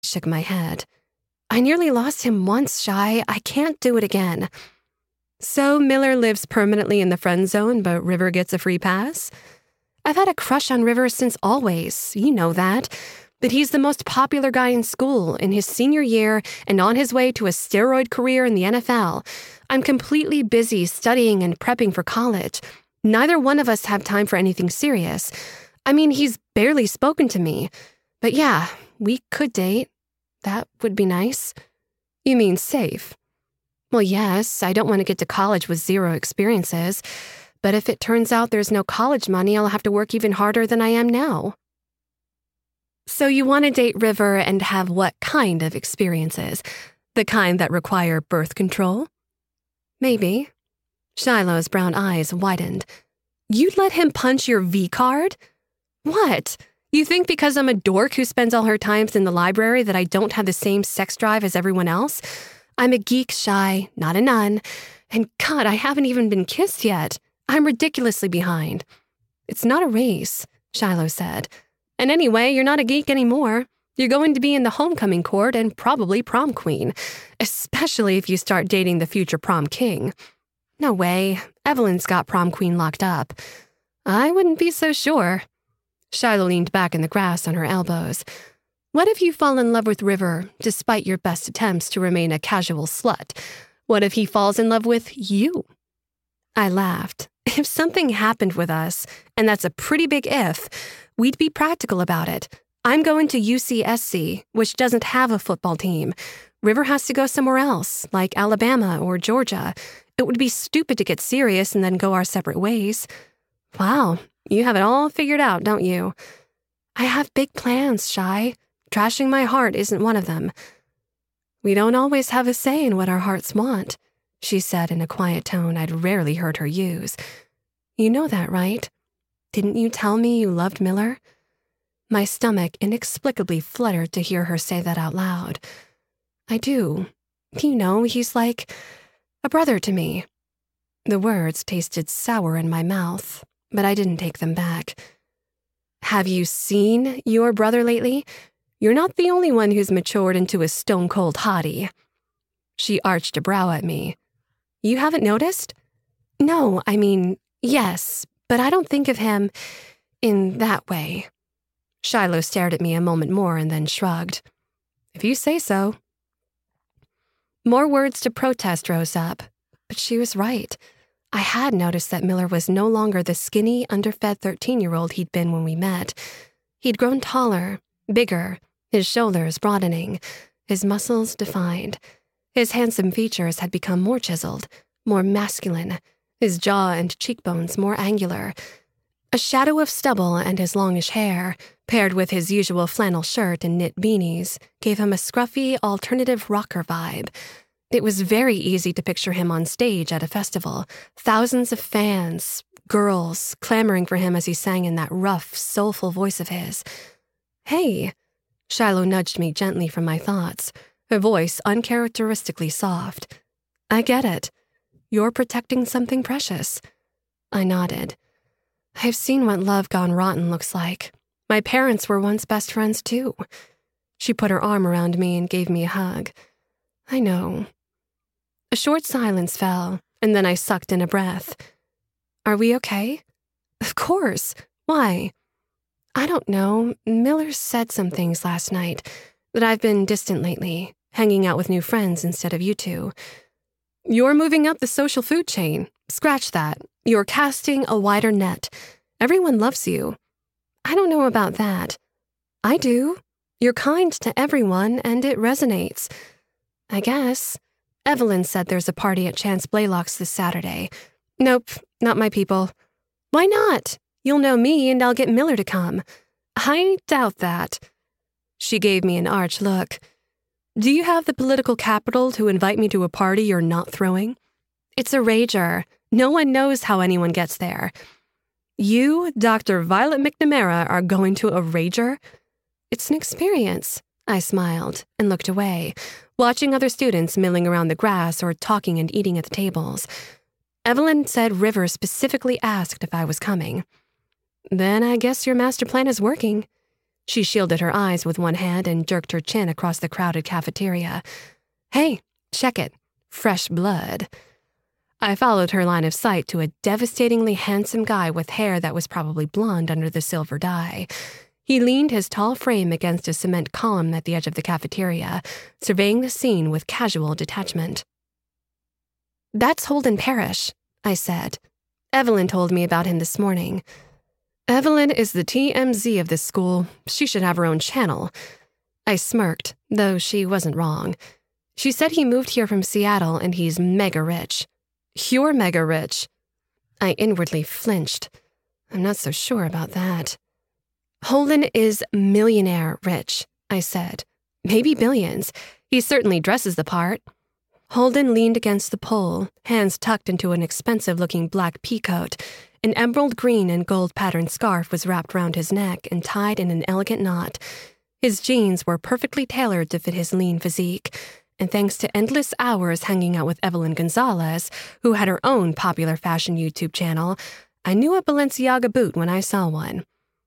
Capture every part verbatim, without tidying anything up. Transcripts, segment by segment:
Shook my head. I nearly lost him once, Shy. I can't do it again. So Miller lives permanently in the friend zone, but River gets a free pass? I've had a crush on River since always. You know that. But he's the most popular guy in school, in his senior year, and on his way to a steroid career in the N F L. I'm completely busy studying and prepping for college. Neither one of us have time for anything serious. I mean, he's barely spoken to me. But yeah, we could date. That would be nice. You mean safe? Well, yes, I don't want to get to college with zero experiences. But if it turns out there's no college money, I'll have to work even harder than I am now. So you want to date River and have what kind of experiences? The kind that require birth control? Maybe. Shiloh's brown eyes widened. You'd let him punch your V-card? What? You think because I'm a dork who spends all her times in the library that I don't have the same sex drive as everyone else? I'm a geek, Shy, not a nun. And God, I haven't even been kissed yet. I'm ridiculously behind. It's not a race, Shiloh said. And anyway, you're not a geek anymore. You're going to be in the homecoming court and probably prom queen, especially if you start dating the future prom king. No way. Evelyn's got prom queen locked up. I wouldn't be so sure. Shiloh leaned back in the grass on her elbows. What if you fall in love with River, despite your best attempts to remain a casual slut? What if he falls in love with you? I laughed. If something happened with us, and that's a pretty big if, we'd be practical about it. I'm going to U C S C, which doesn't have a football team. River has to go somewhere else, like Alabama or Georgia. It would be stupid to get serious and then go our separate ways. Wow, you have it all figured out, don't you? I have big plans, Shy. Trashing my heart isn't one of them. We don't always have a say in what our hearts want, she said in a quiet tone I'd rarely heard her use. You know that, right? Didn't you tell me you loved Miller? My stomach inexplicably fluttered to hear her say that out loud. I do. You know, he's like a brother to me. The words tasted sour in my mouth, but I didn't take them back. Have you seen your brother lately? You're not the only one who's matured into a stone-cold hottie. She arched a brow at me. You haven't noticed? No, I mean, yes, but I don't think of him in that way. Shiloh stared at me a moment more and then shrugged. If you say so. More words to protest rose up, but she was right. I had noticed that Miller was no longer the skinny, underfed thirteen-year-old he'd been when we met. He'd grown taller, bigger, his shoulders broadening, his muscles defined. His handsome features had become more chiseled, more masculine, his jaw and cheekbones more angular. A shadow of stubble and his longish hair, paired with his usual flannel shirt and knit beanies, gave him a scruffy, alternative rocker vibe. It was very easy to picture him on stage at a festival, thousands of fans, girls, clamoring for him as he sang in that rough, soulful voice of his. Hey, Shiloh nudged me gently from my thoughts, her voice uncharacteristically soft. I get it. You're protecting something precious. I nodded. I've seen what love gone rotten looks like. My parents were once best friends, too. She put her arm around me and gave me a hug. I know. A short silence fell, and then I sucked in a breath. Are we okay? Of course. Why? I don't know. Miller said some things last night, that I've been distant lately, hanging out with new friends instead of you two. You're moving up the social food chain. Scratch that. You're casting a wider net. Everyone loves you. I don't know about that. I do. You're kind to everyone, and it resonates. I guess. Evelyn said there's a party at Chance Blaylock's this Saturday. Nope, not my people. Why not? You'll know me, and I'll get Miller to come. I doubt that. She gave me an arch look. Do you have the political capital to invite me to a party you're not throwing? It's a rager. No one knows how anyone gets there. You, Doctor Violet McNamara, are going to a rager? It's an experience. I smiled and looked away, watching other students milling around the grass or talking and eating at the tables. Evelyn said River specifically asked if I was coming. Then I guess your master plan is working. She shielded her eyes with one hand and jerked her chin across the crowded cafeteria. Hey, check it. Fresh blood. I followed her line of sight to a devastatingly handsome guy with hair that was probably blonde under the silver dye. He leaned his tall frame against a cement column at the edge of the cafeteria, surveying the scene with casual detachment. That's Holden Parrish, I said. Evelyn told me about him this morning. Evelyn is the T M Z of this school. She should have her own channel. I smirked, though she wasn't wrong. She said he moved here from Seattle and he's mega rich. You're mega rich. I inwardly flinched. I'm not so sure about that. Holden is millionaire rich, I said. Maybe billions. He certainly dresses the part. Holden leaned against the pole, hands tucked into an expensive-looking black peacoat. An emerald green and gold-patterned scarf was wrapped round his neck and tied in an elegant knot. His jeans were perfectly tailored to fit his lean physique, and thanks to endless hours hanging out with Evelyn Gonzalez, who had her own popular fashion YouTube channel, I knew a Balenciaga boot when I saw one.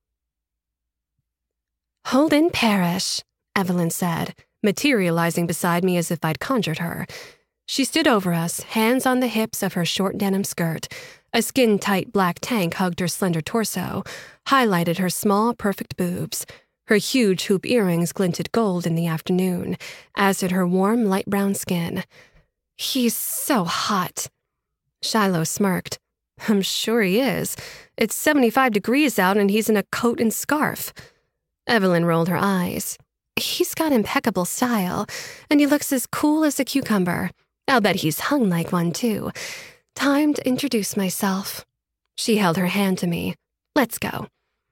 Holden Parrish, Evelyn said, materializing beside me as if I'd conjured her. She stood over us, hands on the hips of her short denim skirt. A skin-tight black tank hugged her slender torso, highlighted her small, perfect boobs. Her huge hoop earrings glinted gold in the afternoon, as did her warm, light brown skin. He's so hot. Shiloh smirked. I'm sure he is. It's seventy-five degrees out and he's in a coat and scarf. Evelyn rolled her eyes. He's got impeccable style, and he looks as cool as a cucumber. I'll bet he's hung like one, too. Time to introduce myself. She held her hand to me. Let's go.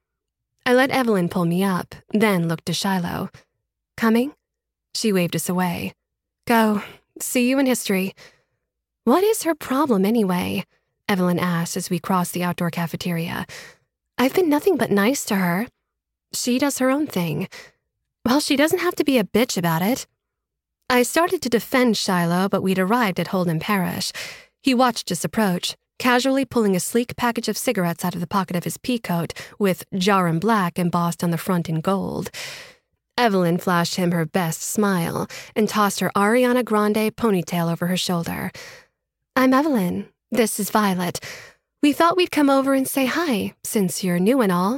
I let Evelyn pull me up, then looked to Shiloh. Coming? She waved us away. Go. See you in history. What is her problem, anyway? Evelyn asked as we crossed the outdoor cafeteria. I've been nothing but nice to her. She does her own thing. Well, she doesn't have to be a bitch about it. I started to defend Shiloh, but we'd arrived at Holden Parrish. He watched us approach, casually pulling a sleek package of cigarettes out of the pocket of his peacoat with Jarum Black embossed on the front in gold. Evelyn flashed him her best smile and tossed her Ariana Grande ponytail over her shoulder. I'm Evelyn. This is Violet. We thought we'd come over and say hi, since you're new and all.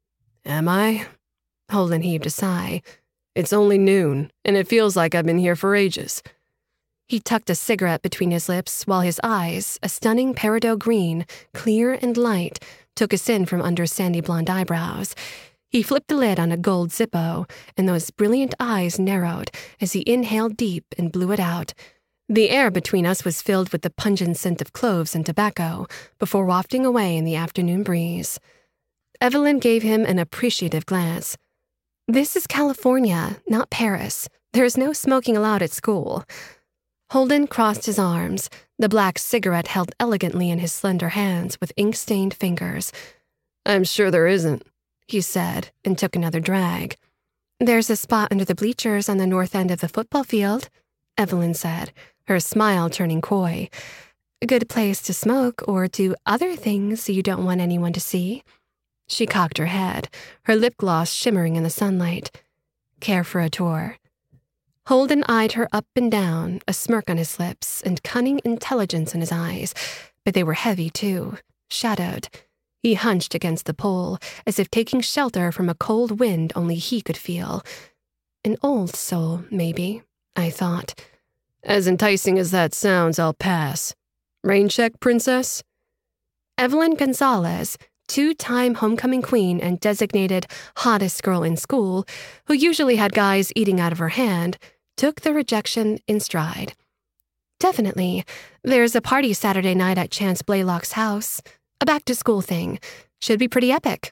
Am I? Holden heaved a sigh. It's only noon, and it feels like I've been here for ages. He tucked a cigarette between his lips while his eyes, a stunning peridot green, clear and light, took us in from under sandy blonde eyebrows. He flipped the lid on a gold Zippo, and those brilliant eyes narrowed as he inhaled deep and blew it out. The air between us was filled with the pungent scent of cloves and tobacco before wafting away in the afternoon breeze. Evelyn gave him an appreciative glance. This is California, not Paris. There's no smoking allowed at school. Holden crossed his arms, the black cigarette held elegantly in his slender hands with ink-stained fingers. I'm sure there isn't, he said, and took another drag. There's a spot under the bleachers on the north end of the football field, Evelyn said, her smile turning coy. A good place to smoke or do other things you don't want anyone to see. She cocked her head, her lip gloss shimmering in the sunlight. Care for a tour? Holden eyed her up and down, a smirk on his lips and cunning intelligence in his eyes, but they were heavy, too, shadowed. He hunched against the pole, as if taking shelter from a cold wind only he could feel. An old soul, maybe, I thought. As enticing as that sounds, I'll pass. Rain check, princess? Evelyn Gonzalez, two-time homecoming queen and designated hottest girl in school, who usually had guys eating out of her hand, took the rejection in stride. Definitely. There's a party Saturday night at Chance Blaylock's house. A back-to-school thing. Should be pretty epic.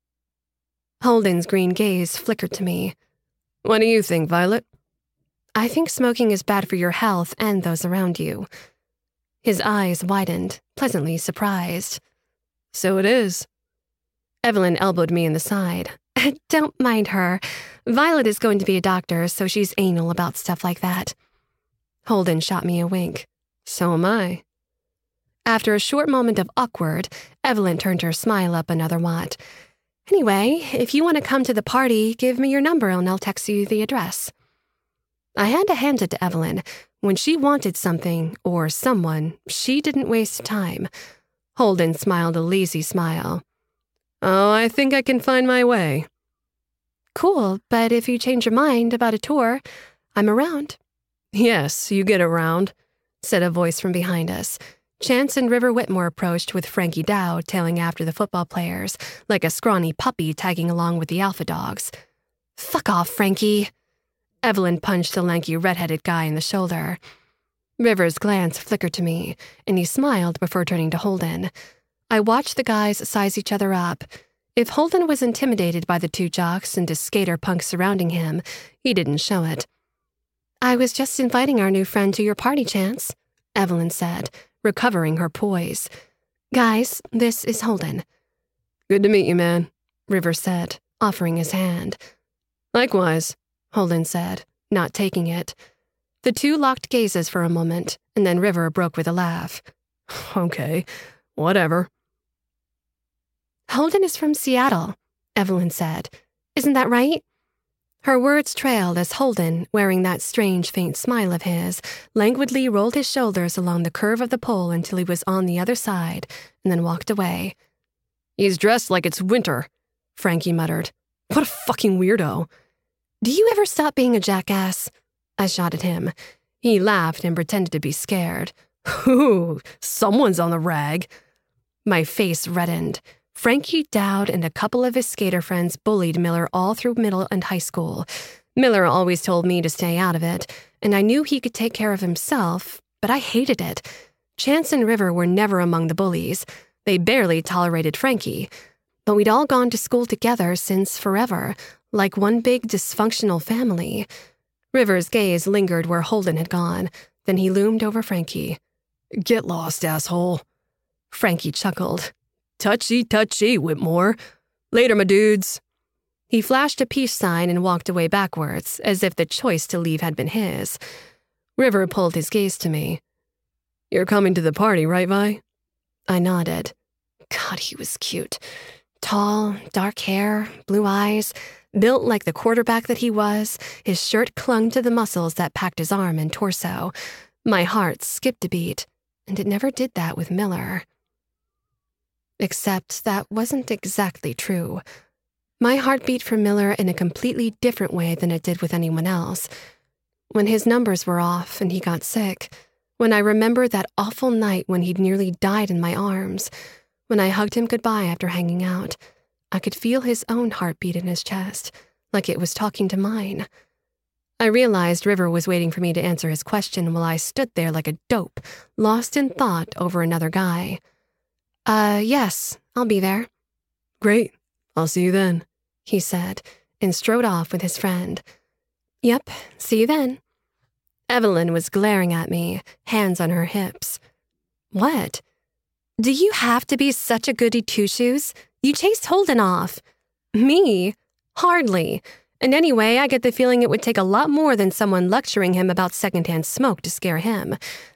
Holden's green gaze flickered to me. What do you think, Violet? I think smoking is bad for your health and those around you. His eyes widened, pleasantly surprised. So it is. Evelyn elbowed me in the side. Don't mind her. Violet is going to be a doctor, so she's anal about stuff like that. Holden shot me a wink. So am I. After a short moment of awkward, Evelyn turned her smile up another watt. Anyway, if you want to come to the party, give me your number and I'll text you the address. I had to hand it to Evelyn. When she wanted something, or someone, she didn't waste time. Holden smiled a lazy smile. Oh, I think I can find my way. Cool, but if you change your mind about a tour, I'm around. Yes, you get around, said a voice from behind us. Chance and River Whitmore approached with Frankie Dow tailing after the football players, like a scrawny puppy tagging along with the alpha dogs. Fuck off, Frankie. Evelyn punched the lanky red-headed guy in the shoulder. River's glance flickered to me, and he smiled before turning to Holden. I watched the guys size each other up. If Holden was intimidated by the two jocks and the skater punks surrounding him, he didn't show it. I was just inviting our new friend to your party, Chance, Evelyn said, recovering her poise. Guys, this is Holden. Good to meet you, man, River said, offering his hand. Likewise, Holden said, not taking it. The two locked gazes for a moment, and then River broke with a laugh. Okay, whatever. Holden is from Seattle, Evelyn said. Isn't that right? Her words trailed as Holden, wearing that strange faint smile of his, languidly rolled his shoulders along the curve of the pole until he was on the other side, and then walked away. He's dressed like it's winter, Frankie muttered. What a fucking weirdo. Do you ever stop being a jackass? I shot at him. He laughed and pretended to be scared. Ooh, someone's on the rag. My face reddened. Frankie Dowd and a couple of his skater friends bullied Miller all through middle and high school. Miller always told me to stay out of it, and I knew he could take care of himself, but I hated it. Chance and River were never among the bullies. They barely tolerated Frankie. But we'd all gone to school together since forever, like one big dysfunctional family. River's gaze lingered where Holden had gone. Then he loomed over Frankie. Get lost, asshole. Frankie chuckled. Touchy, touchy, Whitmore. Later, my dudes. He flashed a peace sign and walked away backwards, as if the choice to leave had been his. River pulled his gaze to me. You're coming to the party, right, Vi? I nodded. God, he was cute. Tall, dark hair, blue eyes, built like the quarterback that he was. His shirt clung to the muscles that packed his arm and torso. My heart skipped a beat, and it never did that with Miller. Except that wasn't exactly true. My heart beat for Miller in a completely different way than it did with anyone else. When his numbers were off and he got sick, when I remembered that awful night when he'd nearly died in my arms, when I hugged him goodbye after hanging out, I could feel his own heartbeat in his chest, like it was talking to mine. I realized River was waiting for me to answer his question while I stood there like a dope, lost in thought over another guy. Uh, yes, I'll be there. Great, I'll see you then, he said, and strode off with his friend. Yep, see you then. Evelyn was glaring at me, hands on her hips. What? Do you have to be such a goody two-shoes? You chased Holden off. Me? Hardly. And anyway, I get the feeling it would take a lot more than someone lecturing him about secondhand smoke to scare him.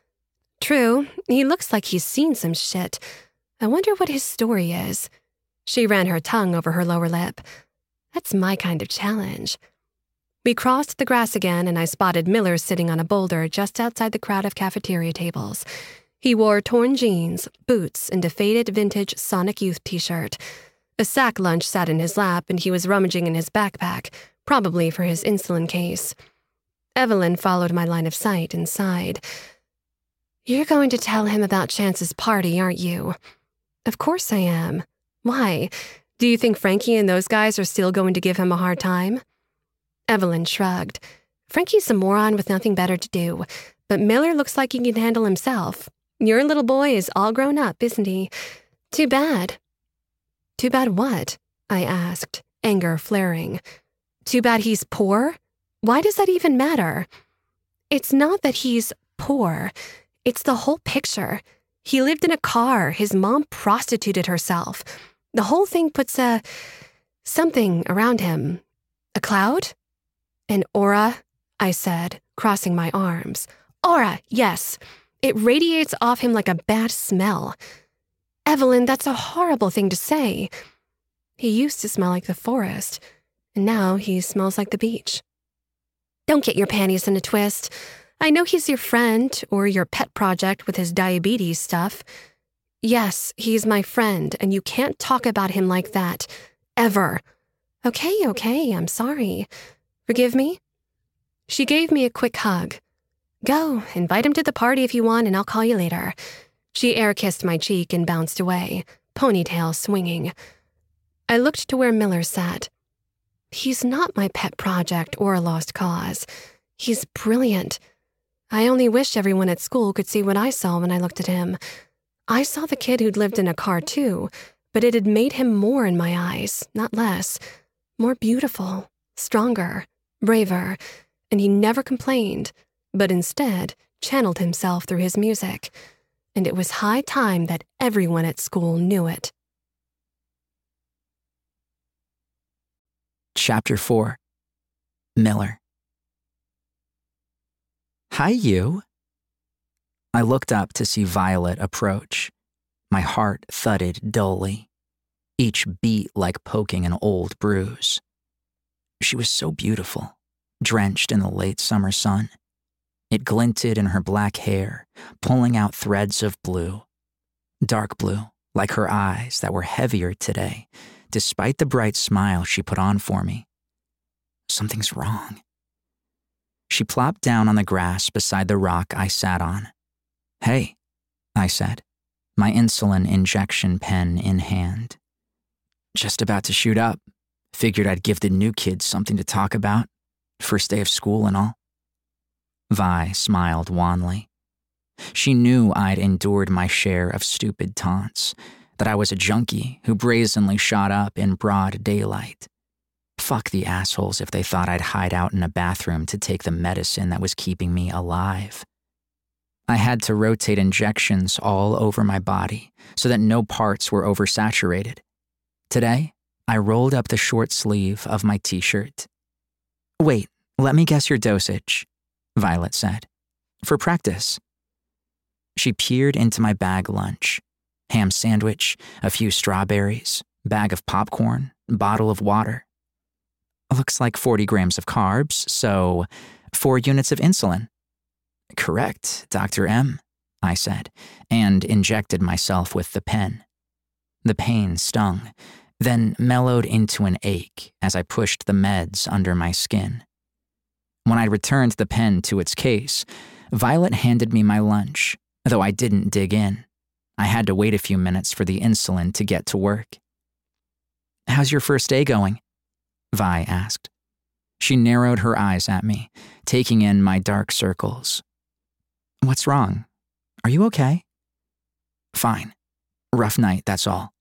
True, he looks like he's seen some shit. I wonder what his story is. She ran her tongue over her lower lip. That's my kind of challenge. We crossed the grass again, and I spotted Miller sitting on a boulder just outside the crowd of cafeteria tables. He wore torn jeans, boots, and a faded vintage Sonic Youth t-shirt. A sack lunch sat in his lap, and he was rummaging in his backpack, probably for his insulin case. Evelyn followed my line of sight and sighed. You're going to tell him about Chance's party, aren't you? Of course I am. Why? Do you think Frankie and those guys are still going to give him a hard time? Evelyn shrugged. Frankie's a moron with nothing better to do, but Miller looks like he can handle himself. Your little boy is all grown up, isn't he? Too bad. Too bad what? I asked, anger flaring. Too bad he's poor? Why does that even matter? It's not that he's poor. It's the whole picture. He lived in a car. His mom prostituted herself. The whole thing puts a... something around him. A cloud? An aura, I said, crossing my arms. Aura, yes. It radiates off him like a bad smell. Evelyn, that's a horrible thing to say. He used to smell like the forest, and now he smells like the beach. Don't get your panties in a twist. I know he's your friend or your pet project with his diabetes stuff. Yes, he's my friend, and you can't talk about him like that. Ever. Okay, okay, I'm sorry. Forgive me? She gave me a quick hug. Go, invite him to the party if you want, and I'll call you later. She air-kissed my cheek and bounced away, ponytail swinging. I looked to where Miller sat. He's not my pet project or a lost cause. He's brilliant. I only wish everyone at school could see what I saw when I looked at him. I saw the kid who'd lived in a car too, but it had made him more in my eyes, not less. More beautiful, stronger, braver, and he never complained, but instead channeled himself through his music. And it was high time that everyone at school knew it. Chapter four. Miller. Hi, you. I looked up to see Violet approach. My heart thudded dully, each beat like poking an old bruise. She was so beautiful, drenched in the late summer sun. It glinted in her black hair, pulling out threads of blue. Dark blue, like her eyes that were heavier today, despite the bright smile she put on for me. Something's wrong. She plopped down on the grass beside the rock I sat on. Hey, I said, my insulin injection pen in hand. Just about to shoot up. Figured I'd give the new kids something to talk about. First day of school and all. Vi smiled wanly. She knew I'd endured my share of stupid taunts, that I was a junkie who brazenly shot up in broad daylight. Fuck the assholes if they thought I'd hide out in a bathroom to take the medicine that was keeping me alive. I had to rotate injections all over my body so that no parts were oversaturated. Today, I rolled up the short sleeve of my t-shirt. Wait, let me guess your dosage, Violet said. For practice. She peered into my bag lunch. Ham sandwich, a few strawberries, bag of popcorn, bottle of water. Looks like forty grams of carbs, so four units of insulin. Correct, Doctor M, I said, and injected myself with the pen. The pain stung, then mellowed into an ache as I pushed the meds under my skin. When I returned the pen to its case, Violet handed me my lunch, though I didn't dig in. I had to wait a few minutes for the insulin to get to work. How's your first day going? Vi asked. She narrowed her eyes at me, taking in my dark circles. What's wrong? Are you okay? Fine. Rough night, that's all.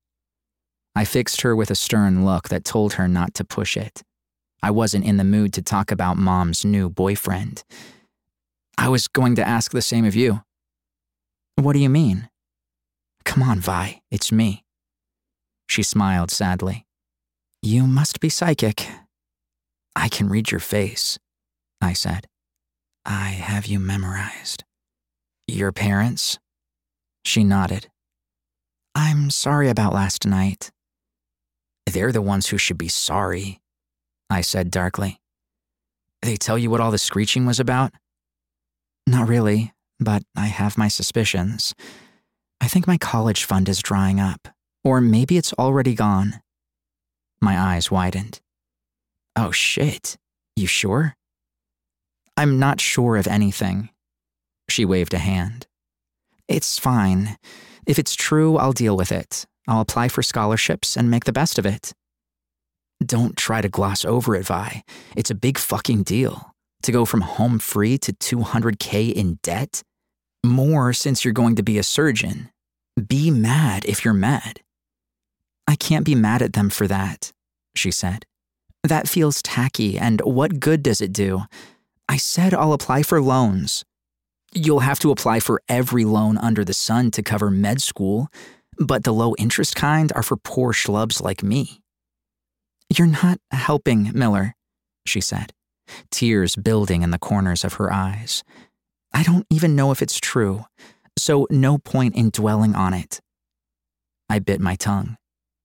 I fixed her with a stern look that told her not to push it. I wasn't in the mood to talk about Mom's new boyfriend. I was going to ask the same of you. What do you mean? Come on, Vi, it's me. She smiled sadly. You must be psychic. I can read your face, I said. I have you memorized. Your parents? She nodded. I'm sorry about last night. They're the ones who should be sorry, I said darkly. They tell you what all the screeching was about? Not really, but I have my suspicions. I think my college fund is drying up, or maybe it's already gone. My eyes widened. Oh shit, you sure? I'm not sure of anything. She waved a hand. It's fine. If it's true, I'll deal with it. I'll apply for scholarships and make the best of it. Don't try to gloss over it, Vi. It's a big fucking deal. To go from home free to two hundred K in debt? More since you're going to be a surgeon. Be mad if you're mad. I can't be mad at them for that, she said. That feels tacky, and what good does it do? I said I'll apply for loans. You'll have to apply for every loan under the sun to cover med school, but the low-interest kind are for poor schlubs like me. You're not helping, Miller, she said, tears building in the corners of her eyes. I don't even know if it's true, so no point in dwelling on it. I bit my tongue.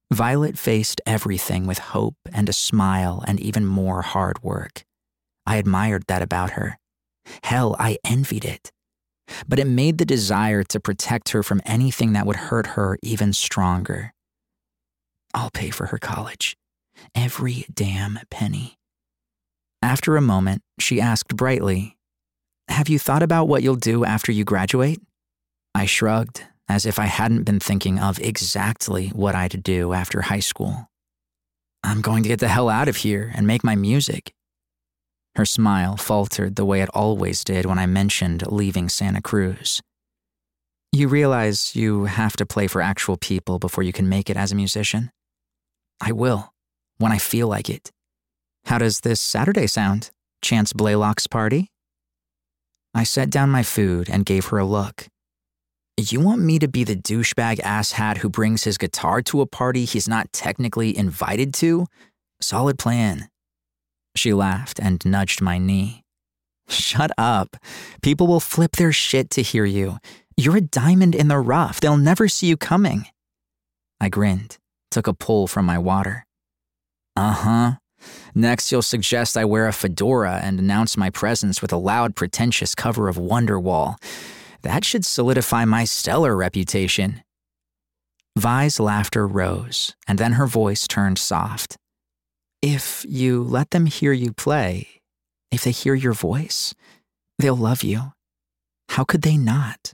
Violet faced everything with hope and a smile and even more hard work. I admired that about her. Hell, I envied it. But it made the desire to protect her from anything that would hurt her even stronger. I'll pay for her college. Every damn penny. After a moment, she asked brightly, "Have you thought about what you'll do after you graduate?" I shrugged, as if I hadn't been thinking of exactly what I'd do after high school. "I'm going to get the hell out of here and make my music." Her smile faltered the way it always did when I mentioned leaving Santa Cruz. "You realize you have to play for actual people before you can make it as a musician?" "I will, when I feel like it." "How does this Saturday sound? Chance Blaylock's party?" I set down my food and gave her a look. "You want me to be the douchebag asshat who brings his guitar to a party he's not technically invited to? Solid plan." She laughed and nudged my knee. "Shut up. People will flip their shit to hear you. You're a diamond in the rough. They'll never see you coming." I grinned, took a pull from my water. "Uh-huh. Next, you'll suggest I wear a fedora and announce my presence with a loud, pretentious cover of Wonderwall. That should solidify my stellar reputation." Vi's laughter rose, and then her voice turned soft. "If you let them hear you play, if they hear your voice, they'll love you. How could they not?"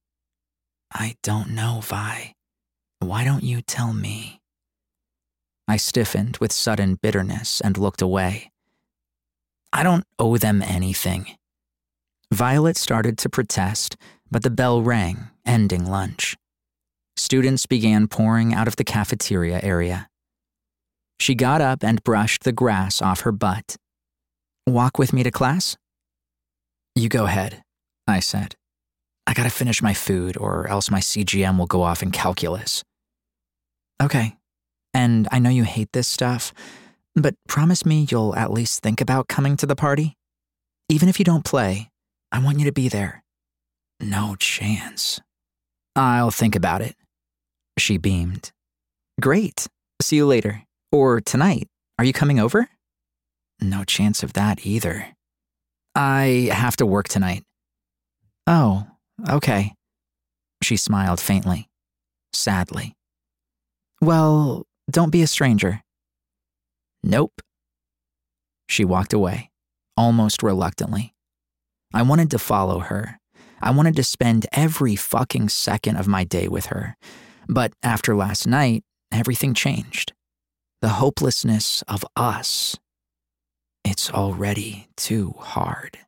"I don't know, Vi. Why don't you tell me?" I stiffened with sudden bitterness and looked away. "I don't owe them anything." Violet started to protest, but the bell rang, ending lunch. Students began pouring out of the cafeteria area. She got up and brushed the grass off her butt. "Walk with me to class?" "You go ahead," I said. "I gotta finish my food or else my C G M will go off in calculus." "Okay. And I know you hate this stuff, but promise me you'll at least think about coming to the party? Even if you don't play, I want you to be there." "No chance." "I'll think about it." She beamed. "Great. See you later. Or tonight. Are you coming over?" "No chance of that either." "I have to work tonight." "Oh, okay." She smiled faintly, sadly. "Well, don't be a stranger." "Nope." She walked away, almost reluctantly. I wanted to follow her. I wanted to spend every fucking second of my day with her. But after last night, everything changed. The hopelessness of us. It's already too hard.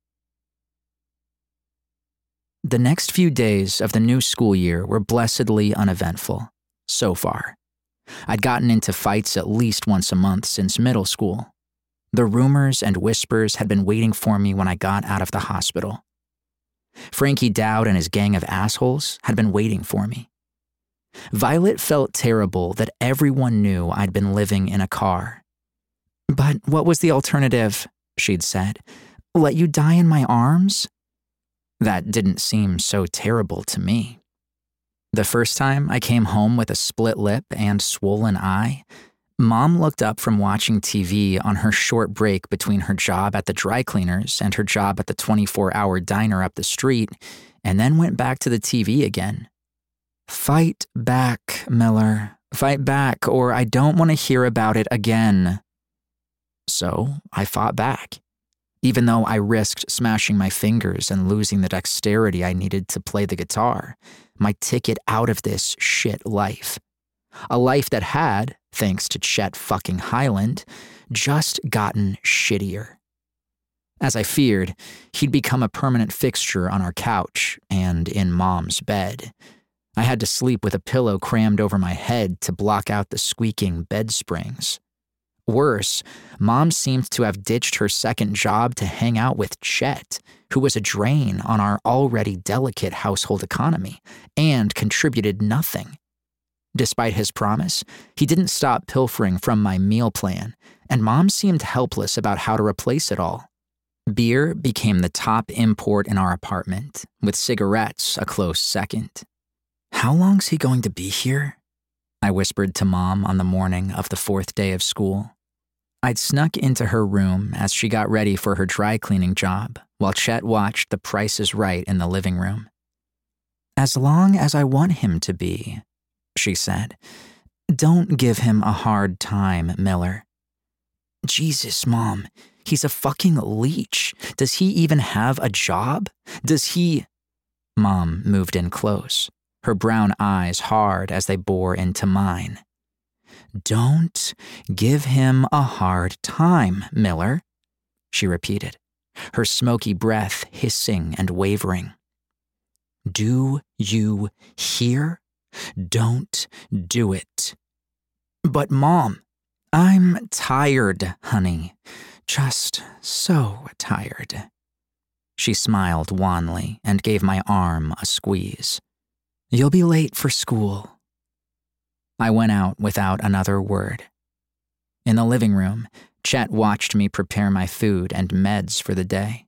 The next few days of the new school year were blessedly uneventful, so far. I'd gotten into fights at least once a month since middle school. The rumors and whispers had been waiting for me when I got out of the hospital. Frankie Dowd and his gang of assholes had been waiting for me. Violet felt terrible that everyone knew I'd been living in a car. "But what was the alternative?" she'd said. "Let you die in my arms?" That didn't seem so terrible to me. The first time I came home with a split lip and swollen eye, Mom looked up from watching T V on her short break between her job at the dry cleaners and her job at the twenty-four hour diner up the street, and then went back to the T V again. "Fight back, Miller. Fight back, or I don't want to hear about it again." So I fought back, even though I risked smashing my fingers and losing the dexterity I needed to play the guitar, my ticket out of this shit life. A life that had, thanks to Chet fucking Hyland, just gotten shittier. As I feared, he'd become a permanent fixture on our couch and in Mom's bed. I had to sleep with a pillow crammed over my head to block out the squeaking bed springs. Worse, Mom seemed to have ditched her second job to hang out with Chet, who was a drain on our already delicate household economy and contributed nothing. Despite his promise, he didn't stop pilfering from my meal plan, and Mom seemed helpless about how to replace it all. Beer became the top import in our apartment, with cigarettes a close second. How long's he going to be here? I whispered to Mom on the morning of the fourth day of school. I'd snuck into her room as she got ready for her dry cleaning job while Chet watched The Price is Right in the living room. "As long as I want him to be," she said. "Don't give him a hard time, Miller." "Jesus, Mom, he's a fucking leech. Does he even have a job? Does he—" Mom moved in close, her brown eyes hard as they bore into mine. "Don't give him a hard time, Miller," she repeated, her smoky breath hissing and wavering. "Do you hear? Don't do it." "But Mom, I'm tired, honey. Just so tired." She smiled wanly and gave my arm a squeeze. "You'll be late for school." I went out without another word. In the living room, Chet watched me prepare my food and meds for the day.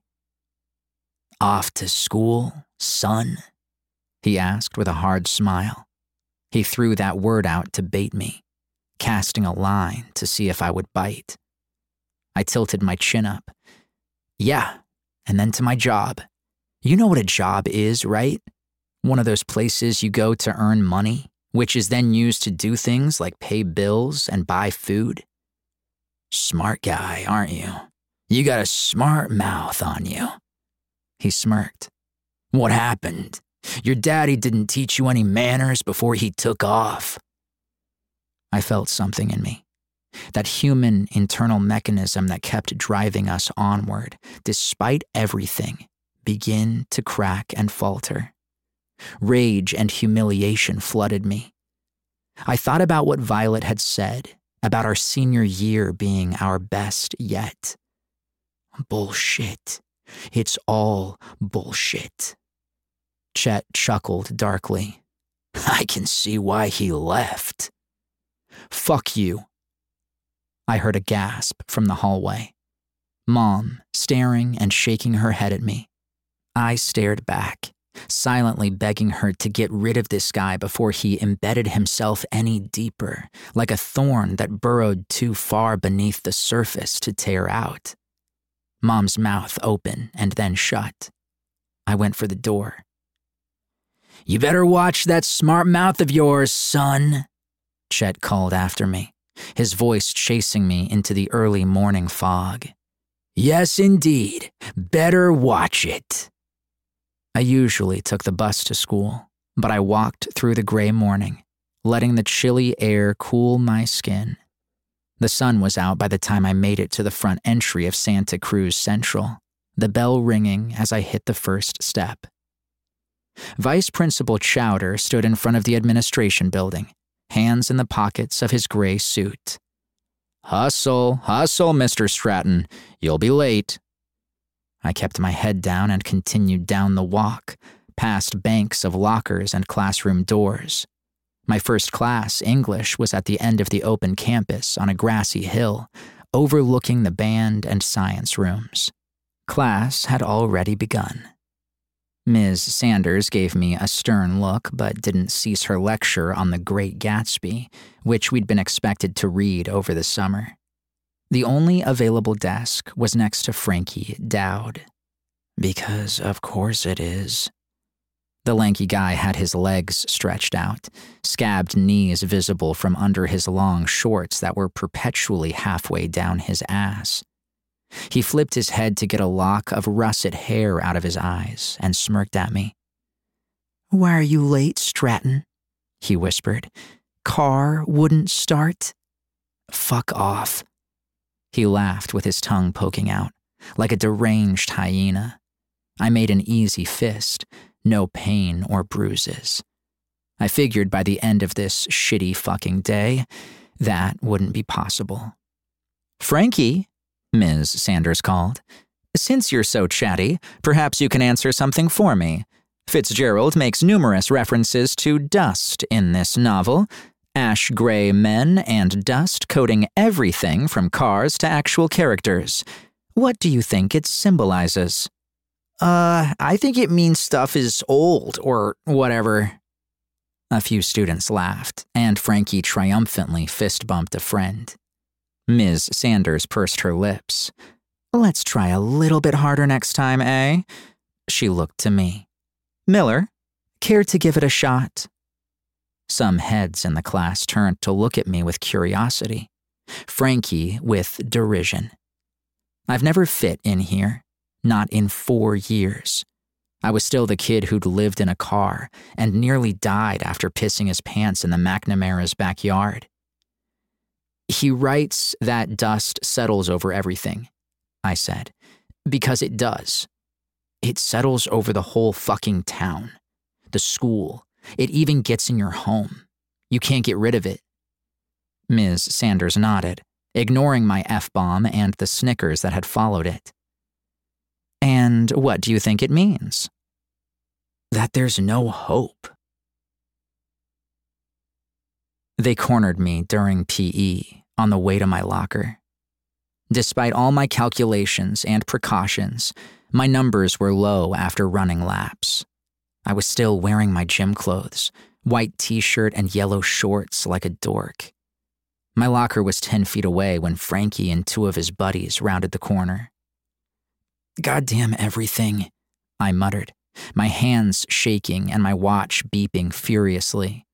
"Off to school, son?" he asked with a hard smile. He threw that word out to bait me, casting a line to see if I would bite. I tilted my chin up. "Yeah, and then to my job. You know what a job is, right? One of those places you go to earn money, which is then used to do things like pay bills and buy food." "Smart guy, aren't you? You got a smart mouth on you." He smirked. "What happened? Your daddy didn't teach you any manners before he took off?" I felt something in me. That human internal mechanism that kept driving us onward, despite everything, begin to crack and falter. Rage and humiliation flooded me. I thought about what Violet had said about our senior year being our best yet. Bullshit. It's all bullshit. Chet chuckled darkly. "I can see why he left." "Fuck you." I heard a gasp from the hallway. Mom, staring and shaking her head at me. I stared back, silently begging her to get rid of this guy before he embedded himself any deeper, like a thorn that burrowed too far beneath the surface to tear out. Mom's mouth open and then shut. I went for the door. "You better watch that smart mouth of yours, son," Chet called after me, his voice chasing me into the early morning fog. "Yes, indeed. Better watch it." I usually took the bus to school, but I walked through the gray morning, letting the chilly air cool my skin. The sun was out by the time I made it to the front entry of Santa Cruz Central, the bell ringing as I hit the first step. Vice Principal Chowder stood in front of the administration building, hands in the pockets of his gray suit. "Hustle, hustle, Mister Stratton. You'll be late." I kept my head down and continued down the walk, past banks of lockers and classroom doors. My first class, English, was at the end of the open campus on a grassy hill, overlooking the band and science rooms. Class had already begun. Miz Sanders gave me a stern look but didn't cease her lecture on The Great Gatsby, which we'd been expected to read over the summer. The only available desk was next to Frankie Dowd. Because of course it is. The lanky guy had his legs stretched out, scabbed knees visible from under his long shorts that were perpetually halfway down his ass. He flipped his head to get a lock of russet hair out of his eyes and smirked at me. "Why are you late, Stratton?" he whispered. "Car wouldn't start?" "Fuck off." He laughed with his tongue poking out, like a deranged hyena. I made an easy fist, no pain or bruises. I figured by the end of this shitty fucking day, that wouldn't be possible. "Frankie," Miz Sanders called, "since you're so chatty, perhaps you can answer something for me. Fitzgerald makes numerous references to dust in this novel, ash-gray men and dust coating everything from cars to actual characters. What do you think it symbolizes?" Uh, I think it means stuff is old or whatever." A few students laughed, and Frankie triumphantly fist-bumped a friend. Miz Sanders pursed her lips. "Let's try a little bit harder next time, eh?" She looked to me. "Miller, care to give it a shot?" Some heads in the class turned to look at me with curiosity. Frankie with derision. I've never fit in here, not in four years. I was still the kid who'd lived in a car and nearly died after pissing his pants in the McNamara's backyard. "He writes that dust settles over everything," I said, "because it does. It settles over the whole fucking town, the school. It even gets in your home. You can't get rid of it." Miz Sanders nodded, ignoring my F-bomb and the snickers that had followed it. "And what do you think it means?" "That there's no hope." They cornered me during P E on the way to my locker. Despite all my calculations and precautions, my numbers were low after running laps. I was still wearing my gym clothes, white t-shirt and yellow shorts like a dork. My locker was ten feet away when Frankie and two of his buddies rounded the corner. "Goddamn everything," I muttered, my hands shaking and my watch beeping furiously.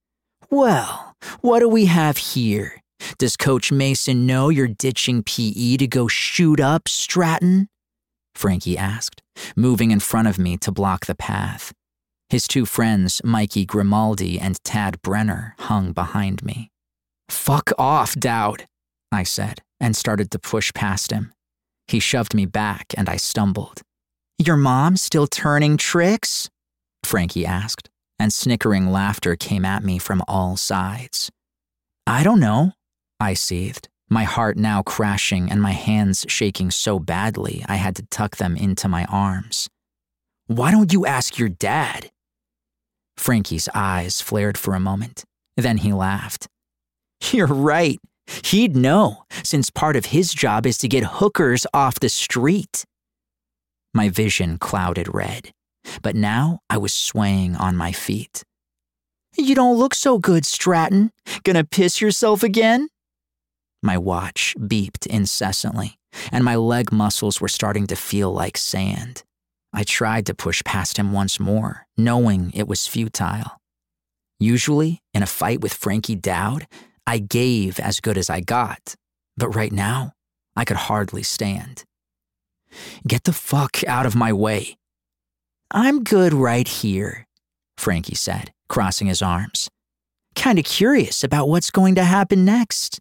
"Well, what do we have here? Does Coach Mason know you're ditching P E to go shoot up, Stratton?" Frankie asked, moving in front of me to block the path. His two friends, Mikey Grimaldi and Tad Brenner, hung behind me. "Fuck off, Dowd," I said, and started to push past him. He shoved me back and I stumbled. "Your mom still turning tricks?" Frankie asked, and snickering laughter came at me from all sides. "I don't know," I seethed, my heart now crashing and my hands shaking so badly I had to tuck them into my arms. "Why don't you ask your dad?" Frankie's eyes flared for a moment. Then he laughed. "You're right. He'd know, since part of his job is to get hookers off the street." My vision clouded red, but now I was swaying on my feet. "You don't look so good, Stratton. Gonna piss yourself again?" My watch beeped incessantly, and my leg muscles were starting to feel like sand. I tried to push past him once more, knowing it was futile. Usually, in a fight with Frankie Dowd, I gave as good as I got, but right now, I could hardly stand. "Get the fuck out of my way." "I'm good right here," Frankie said, crossing his arms. "Kinda curious about what's going to happen next."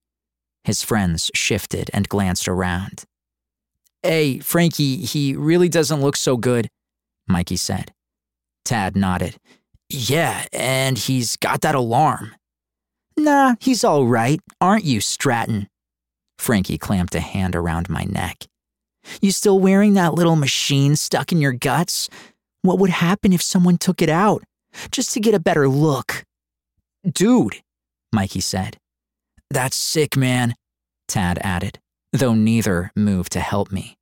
His friends shifted and glanced around. "Hey, Frankie, he really doesn't look so good," Mikey said. Tad nodded. "Yeah, and he's got that alarm." "Nah, he's all right, aren't you, Stratton?" Frankie clamped a hand around my neck. "You still wearing that little machine stuck in your guts? What would happen if someone took it out, just to get a better look?" "Dude," Mikey said. "That's sick, man," Tad added, though neither moved to help me.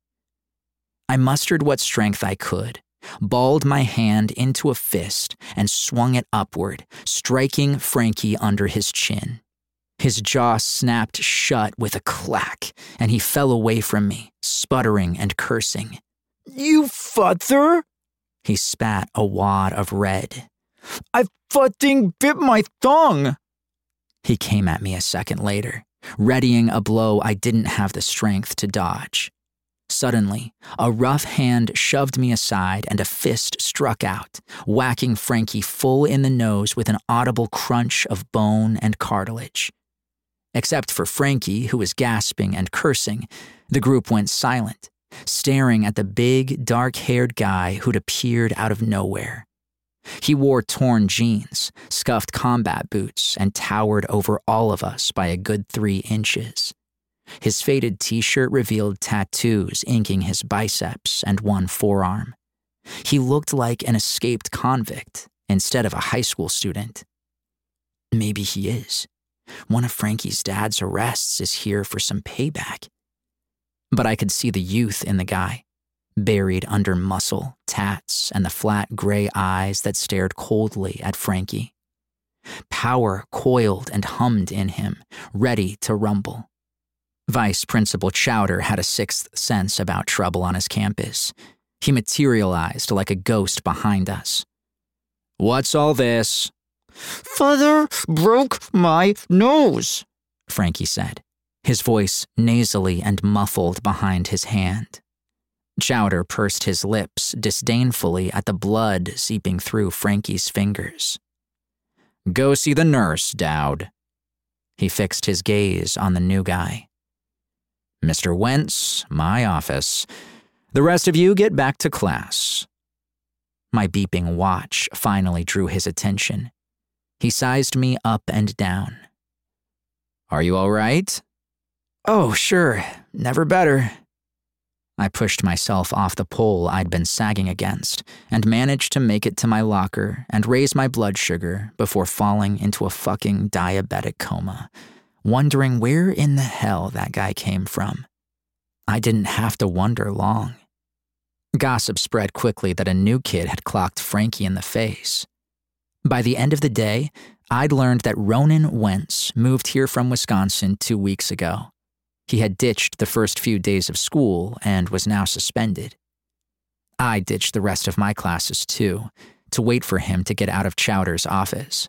I mustered what strength I could, balled my hand into a fist, and swung it upward, striking Frankie under his chin. His jaw snapped shut with a clack, and he fell away from me, sputtering and cursing. "You futher!" He spat a wad of red. "I fucking bit my tongue!" He came at me a second later, readying a blow I didn't have the strength to dodge. Suddenly, a rough hand shoved me aside and a fist struck out, whacking Frankie full in the nose with an audible crunch of bone and cartilage. Except for Frankie, who was gasping and cursing, the group went silent, staring at the big, dark-haired guy who'd appeared out of nowhere. He wore torn jeans, scuffed combat boots, and towered over all of us by a good three inches. His faded t-shirt revealed tattoos inking his biceps and one forearm. He looked like an escaped convict instead of a high school student. Maybe he is. One of Frankie's dad's arrests is here for some payback. But I could see the youth in the guy, buried under muscle, tats, and the flat gray eyes that stared coldly at Frankie. Power coiled and hummed in him, ready to rumble. Vice Principal Chowder had a sixth sense about trouble on his campus. He materialized like a ghost behind us. "What's all this?" "Father broke my nose," Frankie said, his voice nasally and muffled behind his hand. Chowder pursed his lips disdainfully at the blood seeping through Frankie's fingers. "Go see the nurse, Dowd." He fixed his gaze on the new guy. "Mister Wentz, my office. The rest of you get back to class." My beeping watch finally drew his attention. He sized me up and down. "Are you all right?" "Oh, sure. Never better." I pushed myself off the pole I'd been sagging against and managed to make it to my locker and raise my blood sugar before falling into a fucking diabetic coma, wondering where in the hell that guy came from. I didn't have to wonder long. Gossip spread quickly that a new kid had clocked Frankie in the face. By the end of the day, I'd learned that Ronan Wentz moved here from Wisconsin two weeks ago. He had ditched the first few days of school and was now suspended. I ditched the rest of my classes too, to wait for him to get out of Chowder's office.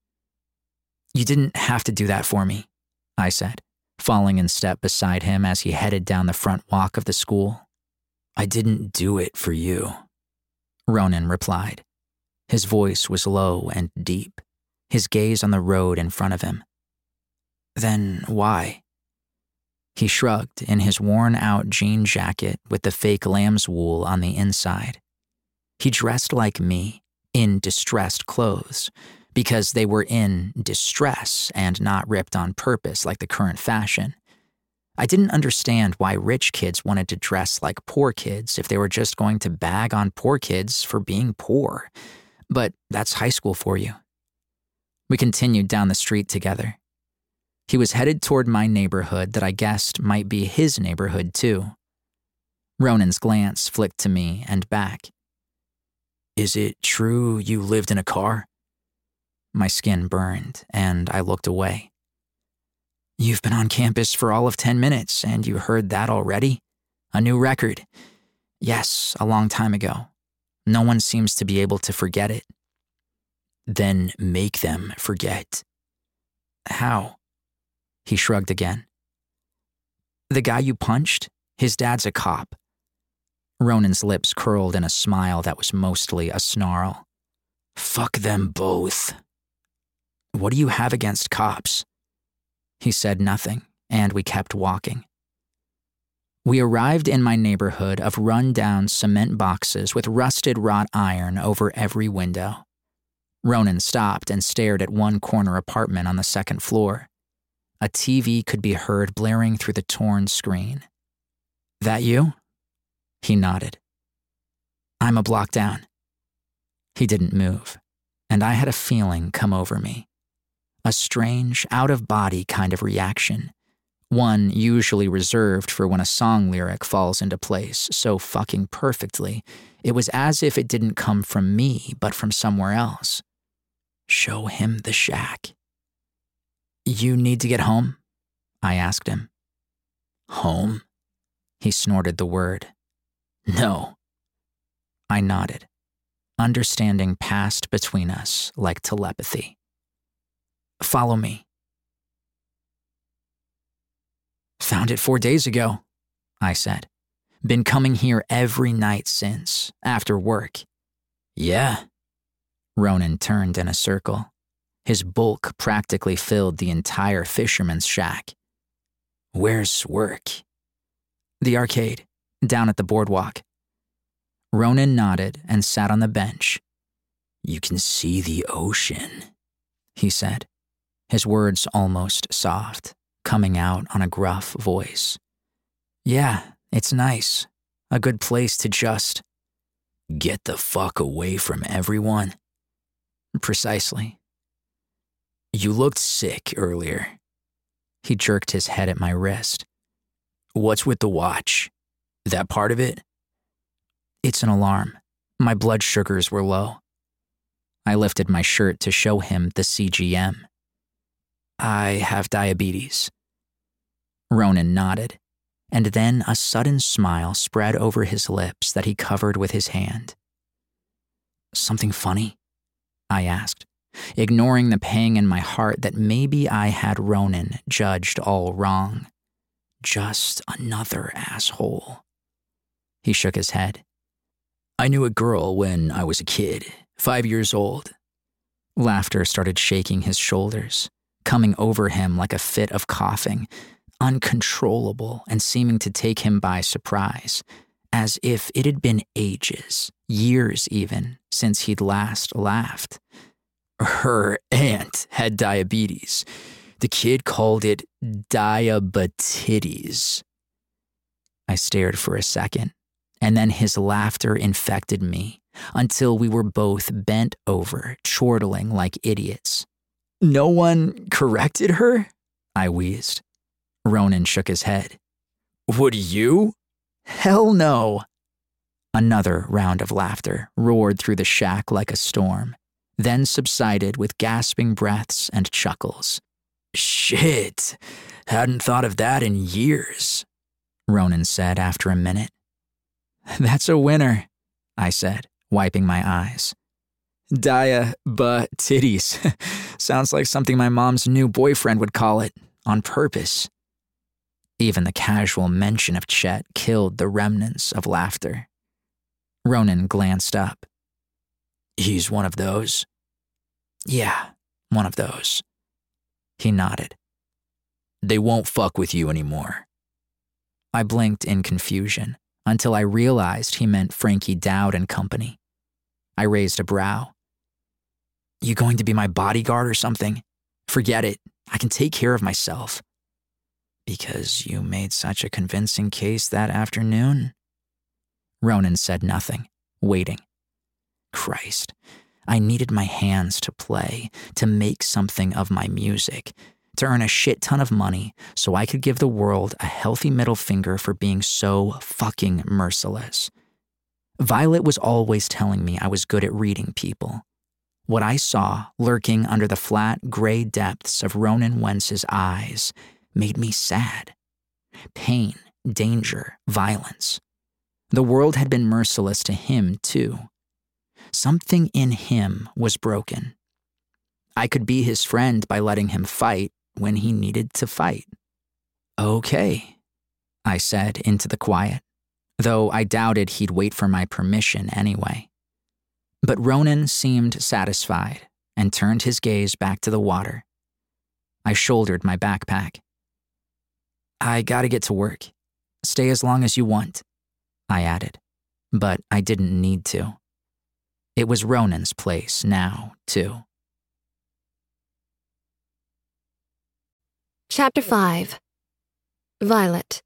"You didn't have to do that for me," I said, falling in step beside him as he headed down the front walk of the school. "I didn't do it for you," Ronan replied. His voice was low and deep, his gaze on the road in front of him. "Then why?" He shrugged in his worn-out jean jacket with the fake lamb's wool on the inside. He dressed like me, in distressed clothes, because they were in distress and not ripped on purpose like the current fashion. I didn't understand why rich kids wanted to dress like poor kids if they were just going to bag on poor kids for being poor. But that's high school for you. We continued down the street together. He was headed toward my neighborhood that I guessed might be his neighborhood too. Ronan's glance flicked to me and back. "Is it true you lived in a car?" My skin burned, and I looked away. "You've been on campus for all of ten minutes, and you heard that already? A new record. Yes, a long time ago. No one seems to be able to forget it." "Then make them forget." "How?" He shrugged again. "The guy you punched, his dad's a cop." Ronan's lips curled in a smile that was mostly a snarl. "Fuck them both." "What do you have against cops?" He said nothing, and we kept walking. We arrived in my neighborhood of run-down cement boxes with rusted wrought iron over every window. Ronan stopped and stared at one corner apartment on the second floor. A T V could be heard blaring through the torn screen. "That you?" He nodded. "I'm a block down." He didn't move, and I had a feeling come over me. A strange, out-of-body kind of reaction. One usually reserved for when a song lyric falls into place so fucking perfectly, it was as if it didn't come from me, but from somewhere else. Show him the shack. "You need to get home?" I asked him. "Home?" He snorted the word. "No." I nodded, understanding passed between us like telepathy. "Follow me." "Found it four days ago," I said. "Been coming here every night since, after work." "Yeah." Ronan turned in a circle. His bulk practically filled the entire fisherman's shack. "Where's work?" "The arcade, down at the boardwalk." Ronan nodded and sat on the bench. "You can see the ocean," he said, his words almost soft, coming out on a gruff voice. "Yeah, it's nice. A good place to just get the fuck away from everyone." "Precisely." "You looked sick earlier." He jerked his head at my wrist. "What's with the watch? That part of it?" "It's an alarm. My blood sugars were low." I lifted my shirt to show him the C G M. I have diabetes. Ronan nodded, and then a sudden smile spread over his lips that he covered with his hand. Something funny? I asked, ignoring the pang in my heart that maybe I had Ronan judged all wrong. Just another asshole. He shook his head. I knew a girl when I was a kid, five years old. Laughter started shaking his shoulders, coming over him like a fit of coughing, uncontrollable and seeming to take him by surprise, as if it had been ages, years even, since he'd last laughed. Her aunt had diabetes. The kid called it diabetides. I stared for a second, and then his laughter infected me until we were both bent over, chortling like idiots. No one corrected her? I wheezed. Ronan shook his head. Would you? Hell no. Another round of laughter roared through the shack like a storm, then subsided with gasping breaths and chuckles. Shit, hadn't thought of that in years, Ronan said after a minute. That's a winner, I said, wiping my eyes. Dia-ba-titties. Sounds like something my mom's new boyfriend would call it, on purpose. Even the casual mention of Chet killed the remnants of laughter. Ronan glanced up. He's one of those? Yeah, one of those. He nodded. They won't fuck with you anymore. I blinked in confusion until I realized he meant Frankie Dowd and company. I raised a brow. You going to be my bodyguard or something? Forget it. I can take care of myself. Because you made such a convincing case that afternoon? Ronan said nothing, waiting. Christ, I needed my hands to play, to make something of my music, to earn a shit ton of money so I could give the world a healthy middle finger for being so fucking merciless. Violet was always telling me I was good at reading people. What I saw lurking under the flat, gray depths of Ronan Wentz's eyes made me sad. Pain, danger, violence. The world had been merciless to him, too. Something in him was broken. I could be his friend by letting him fight when he needed to fight. Okay, I said into the quiet, though I doubted he'd wait for my permission anyway. But Ronan seemed satisfied and turned his gaze back to the water. I shouldered my backpack. I gotta get to work. Stay as long as you want, I added, but I didn't need to. It was Ronan's place now, too. Chapter five. Violet.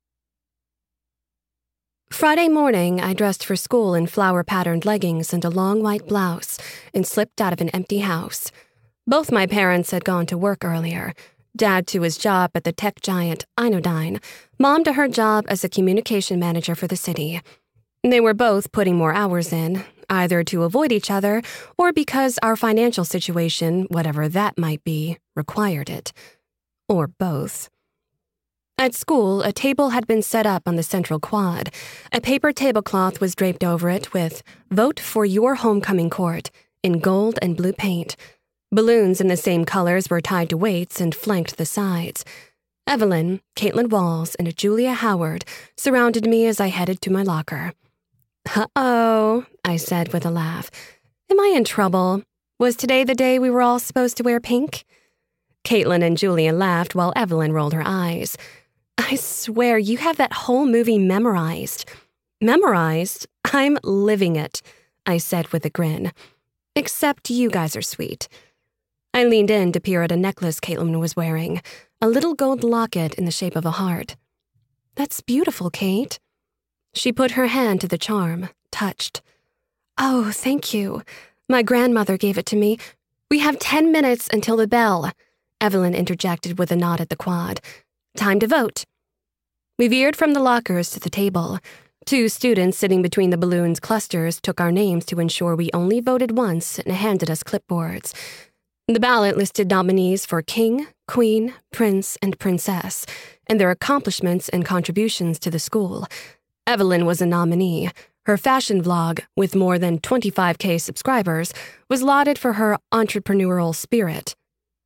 Friday morning, I dressed for school in flower-patterned leggings and a long white blouse and slipped out of an empty house. Both my parents had gone to work earlier. Dad to his job at the tech giant Inodyne, Mom to her job as a communication manager for the city. They were both putting more hours in, either to avoid each other or because our financial situation, whatever that might be, required it. Or both. At school, a table had been set up on the central quad. A paper tablecloth was draped over it with "Vote for your homecoming court" in gold and blue paint. Balloons in the same colors were tied to weights and flanked the sides. Evelyn, Caitlin Walls, and Julia Howard surrounded me as I headed to my locker. Uh-oh, I said with a laugh. Am I in trouble? Was today the day we were all supposed to wear pink? Caitlin and Julia laughed while Evelyn rolled her eyes. I swear you have that whole movie memorized. Memorized? I'm living it, I said with a grin. Except you guys are sweet. I leaned in to peer at a necklace Caitlin was wearing, a little gold locket in the shape of a heart. That's beautiful, Kate. She put her hand to the charm, touched. Oh, thank you. My grandmother gave it to me. We have ten minutes until the bell, Evelyn interjected with a nod at the quad. Time to vote. We veered from the lockers to the table. Two students sitting between the balloons' clusters took our names to ensure we only voted once and handed us clipboards. The ballot listed nominees for king, queen, prince, and princess, and their accomplishments and contributions to the school. Evelyn was a nominee. Her fashion vlog, with more than twenty-five thousand subscribers, was lauded for her entrepreneurial spirit.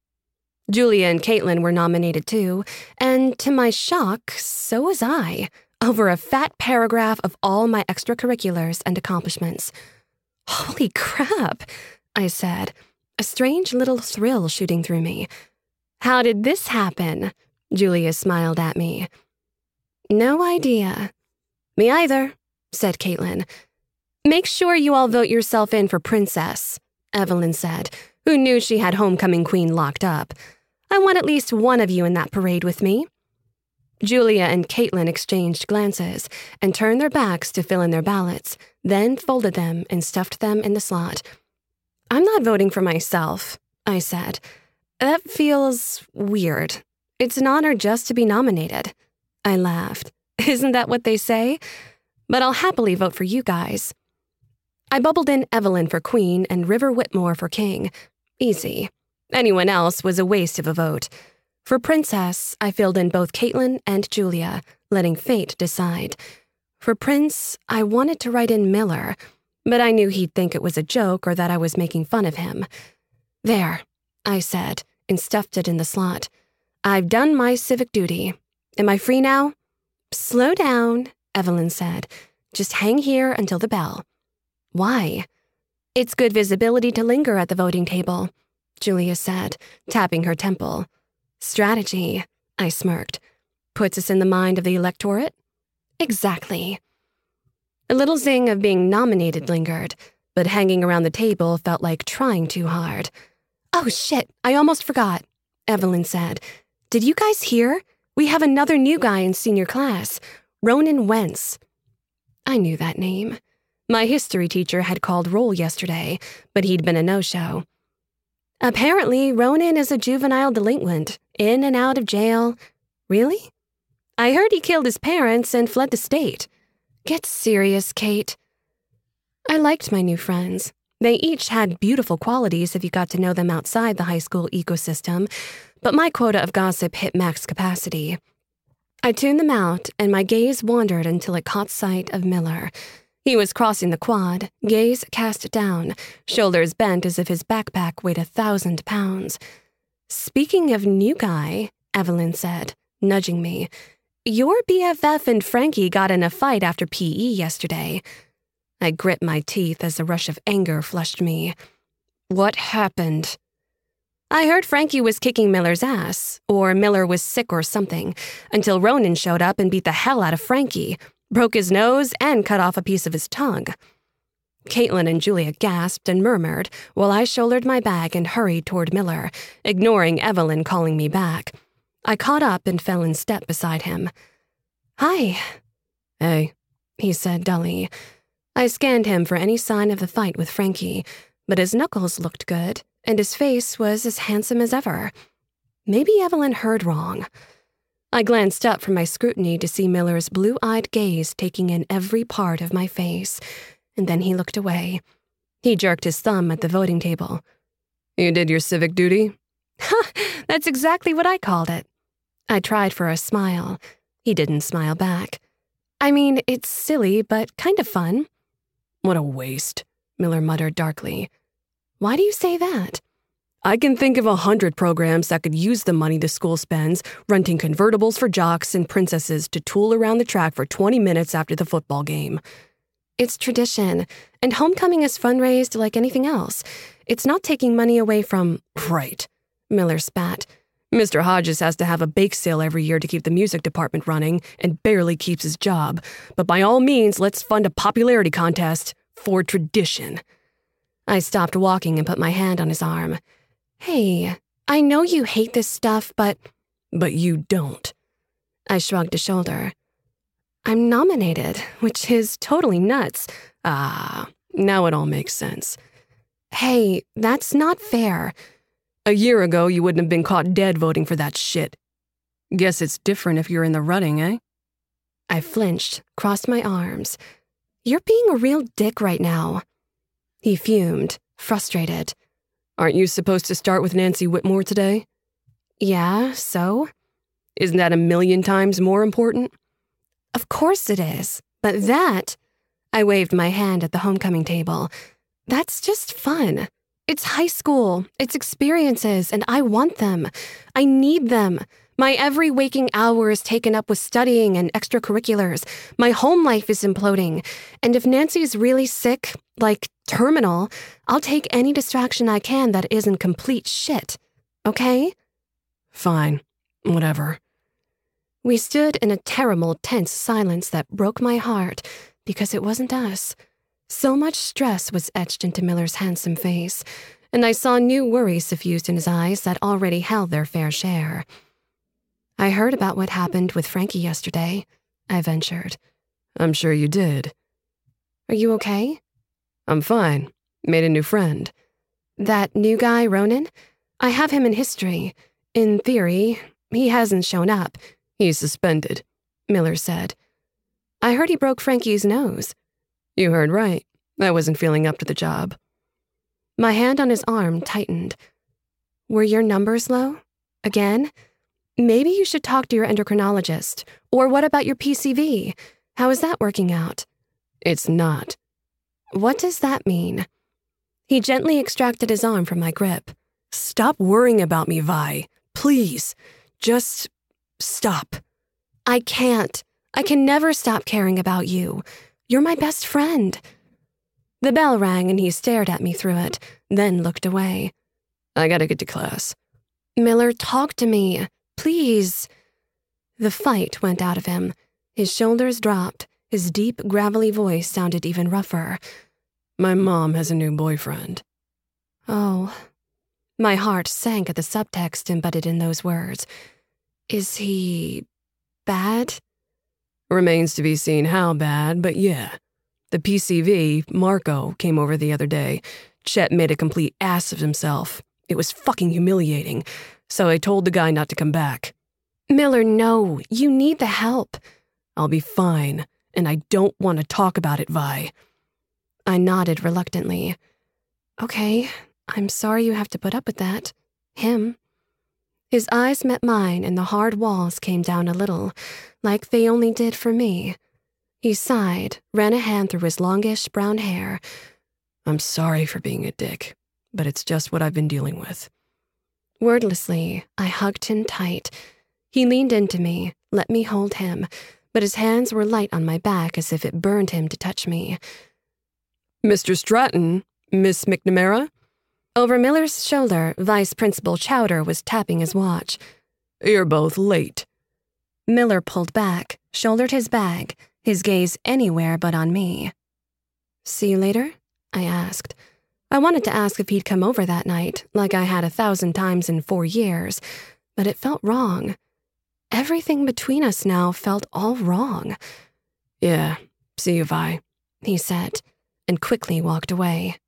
Julia and Caitlin were nominated too, and to my shock, so was I, over a fat paragraph of all my extracurriculars and accomplishments. Holy crap, I said, a strange little thrill shooting through me. How did this happen? Julia smiled at me. No idea. Me either, said Caitlin. Make sure you all vote yourself in for princess, Evelyn said, who knew she had homecoming queen locked up. I want at least one of you in that parade with me. Julia and Caitlin exchanged glances and turned their backs to fill in their ballots, then folded them and stuffed them in the slot. I'm not voting for myself, I said. That feels weird. It's an honor just to be nominated. I laughed. Isn't that what they say? But I'll happily vote for you guys. I bubbled in Evelyn for queen and River Whitmore for king. Easy. Anyone else was a waste of a vote. For princess, I filled in both Caitlin and Julia, letting fate decide. For prince, I wanted to write in Miller, but I knew he'd think it was a joke or that I was making fun of him. There, I said, and stuffed it in the slot. I've done my civic duty. Am I free now? Slow down, Evelyn said. Just hang here until the bell. Why? It's good visibility to linger at the voting table, Julia said, tapping her temple. Strategy, I smirked. Puts us in the mind of the electorate? Exactly. A little zing of being nominated lingered, but hanging around the table felt like trying too hard. Oh shit, I almost forgot, Evelyn said. Did you guys hear? We have another new guy in senior class, Ronan Wentz. I knew that name. My history teacher had called roll yesterday, but he'd been a no-show. Apparently, Ronan is a juvenile delinquent, in and out of jail. Really? I heard he killed his parents and fled the state. Get serious, Kate. I liked my new friends. They each had beautiful qualities if you got to know them outside the high school ecosystem, but my quota of gossip hit max capacity. I tuned them out, and my gaze wandered until it caught sight of Miller. He was crossing the quad, gaze cast down, shoulders bent as if his backpack weighed a thousand pounds. Speaking of new guy, Evelyn said, nudging me, your B F F and Frankie got in a fight after P E yesterday. I grit my teeth as a rush of anger flushed me. What happened? I heard Frankie was kicking Miller's ass, or Miller was sick or something, until Ronan showed up and beat the hell out of Frankie, broke his nose, and cut off a piece of his tongue. Caitlin and Julia gasped and murmured while I shouldered my bag and hurried toward Miller, ignoring Evelyn calling me back. I caught up and fell in step beside him. Hi. Hey, he said dully. I scanned him for any sign of the fight with Frankie, but his knuckles looked good, and his face was as handsome as ever. Maybe Evelyn heard wrong. I glanced up from my scrutiny to see Miller's blue-eyed gaze taking in every part of my face, and then he looked away. He jerked his thumb at the voting table. You did your civic duty? Ha! That's exactly what I called it. I tried for a smile. He didn't smile back. I mean, it's silly, but kind of fun. What a waste, Miller muttered darkly. Why do you say that? I can think of a hundred programs that could use the money the school spends renting convertibles for jocks and princesses to tool around the track for twenty minutes after the football game. It's tradition, and homecoming is fundraised like anything else. It's not taking money away from... Right, Miller spat. Mister Hodges has to have a bake sale every year to keep the music department running and barely keeps his job. But by all means, let's fund a popularity contest for tradition. I stopped walking and put my hand on his arm. Hey, I know you hate this stuff, but... But you don't. I shrugged a shoulder. I'm nominated, which is totally nuts. Ah, now it all makes sense. Hey, that's not fair. A year ago, you wouldn't have been caught dead voting for that shit. Guess it's different if you're in the running, eh? I flinched, crossed my arms. You're being a real dick right now. He fumed, frustrated. Aren't you supposed to start with Nancy Whitmore today? Yeah, so? Isn't that a million times more important? Of course it is, but that... I waved my hand at the homecoming table. That's just fun. It's high school, it's experiences, and I want them. I need them. My every waking hour is taken up with studying and extracurriculars. My home life is imploding. And if Nancy's really sick, like terminal, I'll take any distraction I can that isn't complete shit. Okay? Fine. Whatever. We stood in a terrible, tense silence that broke my heart because it wasn't us. So much stress was etched into Miller's handsome face, and I saw new worries suffused in his eyes that already held their fair share. I heard about what happened with Frankie yesterday, I ventured. I'm sure you did. Are you okay? I'm fine. Made a new friend. That new guy, Ronan? I have him in history. In theory, he hasn't shown up. He's suspended, Miller said. I heard he broke Frankie's nose. You heard right. I wasn't feeling up to the job. My hand on his arm tightened. Were your numbers low? Again? Maybe you should talk to your endocrinologist. Or what about your P C V? How is that working out? It's not. What does that mean? He gently extracted his arm from my grip. Stop worrying about me, Vi. Please. Just stop. I can't. I can never stop caring about you. You're my best friend. The bell rang and he stared at me through it, then looked away. I gotta get to class. Miller, talk to me. Please. The fight went out of him. His shoulders dropped. His deep, gravelly voice sounded even rougher. My mom has a new boyfriend. Oh. My heart sank at the subtext embedded in those words. Is he... bad? Remains to be seen how bad, but yeah. The P C V, Marco, came over the other day. Chet made a complete ass of himself. It was fucking humiliating, so I told the guy not to come back. Miller, no. You need the help. I'll be fine, and I don't want to talk about it, Vi. I nodded reluctantly. Okay, I'm sorry you have to put up with that. Him. His eyes met mine and the hard walls came down a little, like they only did for me. He sighed, ran a hand through his longish brown hair. I'm sorry for being a dick, but it's just what I've been dealing with. Wordlessly, I hugged him tight. He leaned into me, let me hold him, but his hands were light on my back as if it burned him to touch me. Mister Stratton, Miss McNamara? Over Miller's shoulder, Vice Principal Chowder was tapping his watch. You're both late. Miller pulled back, shouldered his bag, his gaze anywhere but on me. See you later? I asked. I wanted to ask if he'd come over that night, like I had a thousand times in four years, but it felt wrong. Everything between us now felt all wrong. Yeah, see you, Vi, he said, and quickly walked away.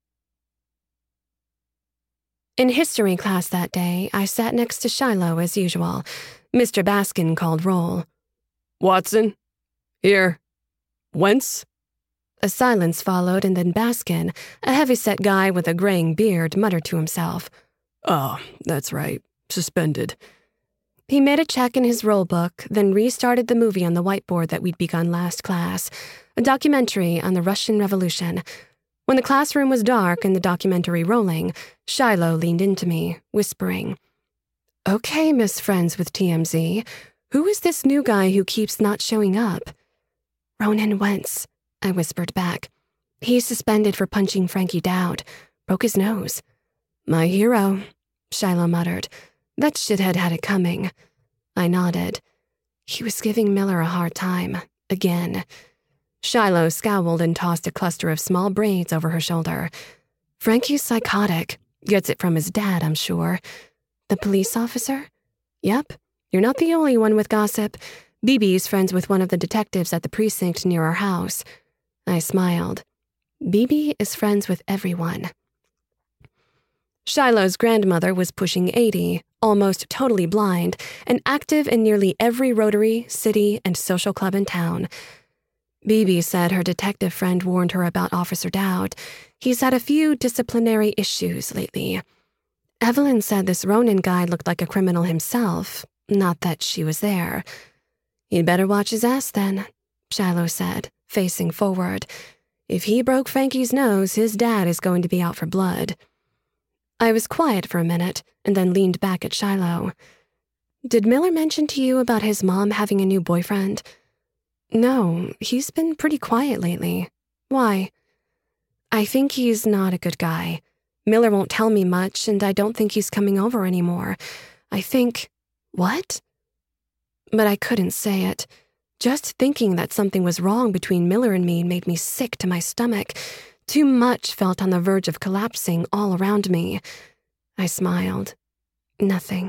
In history class that day, I sat next to Shiloh as usual. Mister Baskin called roll. Watson? Here. Wentz? A silence followed, and then Baskin, a heavy-set guy with a graying beard, muttered to himself. Oh, that's right. Suspended. He made a check in his roll book, then restarted the movie on the whiteboard that we'd begun last class, a documentary on the Russian Revolution. When the classroom was dark and the documentary rolling, Shiloh leaned into me, whispering, Okay, Miss Friends with T M Z, who is this new guy who keeps not showing up? Ronan Wentz, I whispered back. He's suspended for punching Frankie Dowd. Broke his nose. My hero, Shiloh muttered. That shithead had it coming. I nodded. He was giving Miller a hard time. Again. Shiloh scowled and tossed a cluster of small braids over her shoulder. Frankie's psychotic. Gets it from his dad, I'm sure. The police officer? Yep. You're not the only one with gossip. B B's friends with one of the detectives at the precinct near our house. I smiled. B B is friends with everyone. Shiloh's grandmother was pushing eighty, almost totally blind, and active in nearly every Rotary, city, and social club in town. Bibi said her detective friend warned her about Officer Dowd. He's had a few disciplinary issues lately. Evelyn said this Ronan guy looked like a criminal himself, not that she was there. He'd better watch his ass then, Shiloh said, facing forward. If he broke Frankie's nose, his dad is going to be out for blood. I was quiet for a minute and then leaned back at Shiloh. Did Miller mention to you about his mom having a new boyfriend? No, he's been pretty quiet lately. Why? I think he's not a good guy. Miller won't tell me much, and I don't think he's coming over anymore. I think... What? But I couldn't say it. Just thinking that something was wrong between Miller and me made me sick to my stomach. Too much felt on the verge of collapsing all around me. I smiled. Nothing.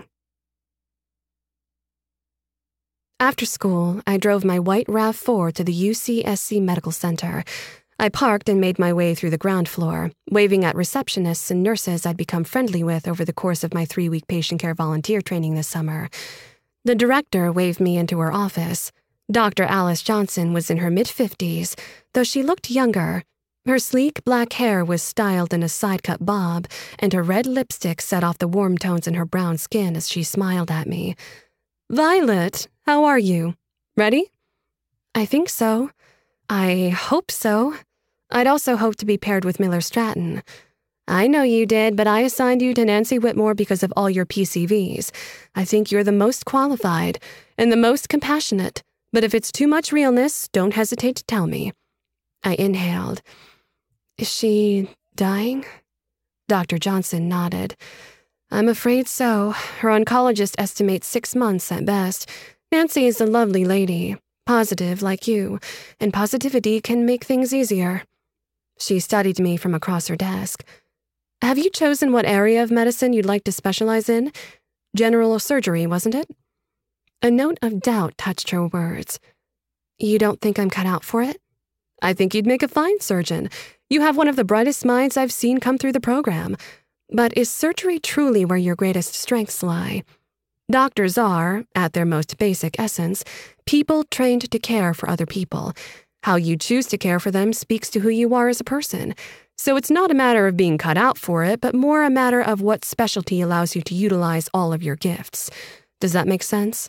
After school, I drove my white RAV four to the U C S C Medical Center. I parked and made my way through the ground floor, waving at receptionists and nurses I'd become friendly with over the course of my three-week patient care volunteer training this summer. The director waved me into her office. Doctor Alice Johnson was in her mid-fifties, though she looked younger. Her sleek black hair was styled in a side-cut bob, and her red lipstick set off the warm tones in her brown skin as she smiled at me. "Violet, how are you? Ready?" "I think so. I hope so. I'd also hoped to be paired with Miller Stratton. I know you did, but I assigned you to Nancy Whitmore because of all your P C Vs. I think you're the most qualified and the most compassionate, but if it's too much realness, don't hesitate to tell me." I inhaled. "Is she dying?" Doctor Johnson nodded. "I'm afraid so. Her oncologist estimates six months at best. Nancy is a lovely lady, positive like you, and positivity can make things easier." She studied me from across her desk. "Have you chosen what area of medicine you'd like to specialize in? General surgery, wasn't it?" A note of doubt touched her words. "You don't think I'm cut out for it?" "I think you'd make a fine surgeon. You have one of the brightest minds I've seen come through the program. But is surgery truly where your greatest strengths lie? Doctors are, at their most basic essence, people trained to care for other people. How you choose to care for them speaks to who you are as a person. So it's not a matter of being cut out for it, but more a matter of what specialty allows you to utilize all of your gifts. Does that make sense?"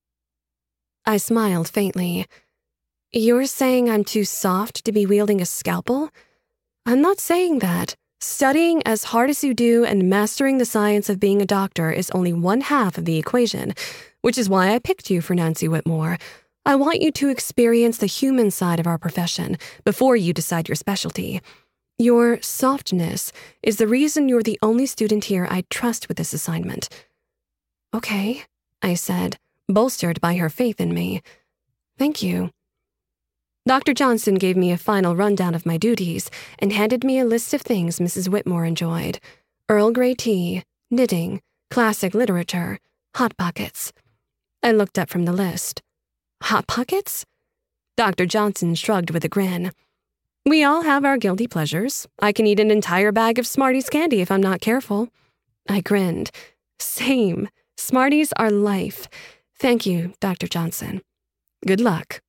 I smiled faintly. "You're saying I'm too soft to be wielding a scalpel?" "I'm not saying that. Studying as hard as you do and mastering the science of being a doctor is only one half of the equation, which is why I picked you for Nancy Whitmore. I want you to experience the human side of our profession before you decide your specialty. Your softness is the reason you're the only student here I'd trust with this assignment." "Okay," I said, bolstered by her faith in me. "Thank you." Doctor Johnson gave me a final rundown of my duties and handed me a list of things Missus Whitmore enjoyed. Earl Grey tea, knitting, classic literature, Hot Pockets. I looked up from the list. "Hot Pockets?" Doctor Johnson shrugged with a grin. "We all have our guilty pleasures. I can eat an entire bag of Smarties candy if I'm not careful." I grinned. "Same. Smarties are life. Thank you, Doctor Johnson. Good luck."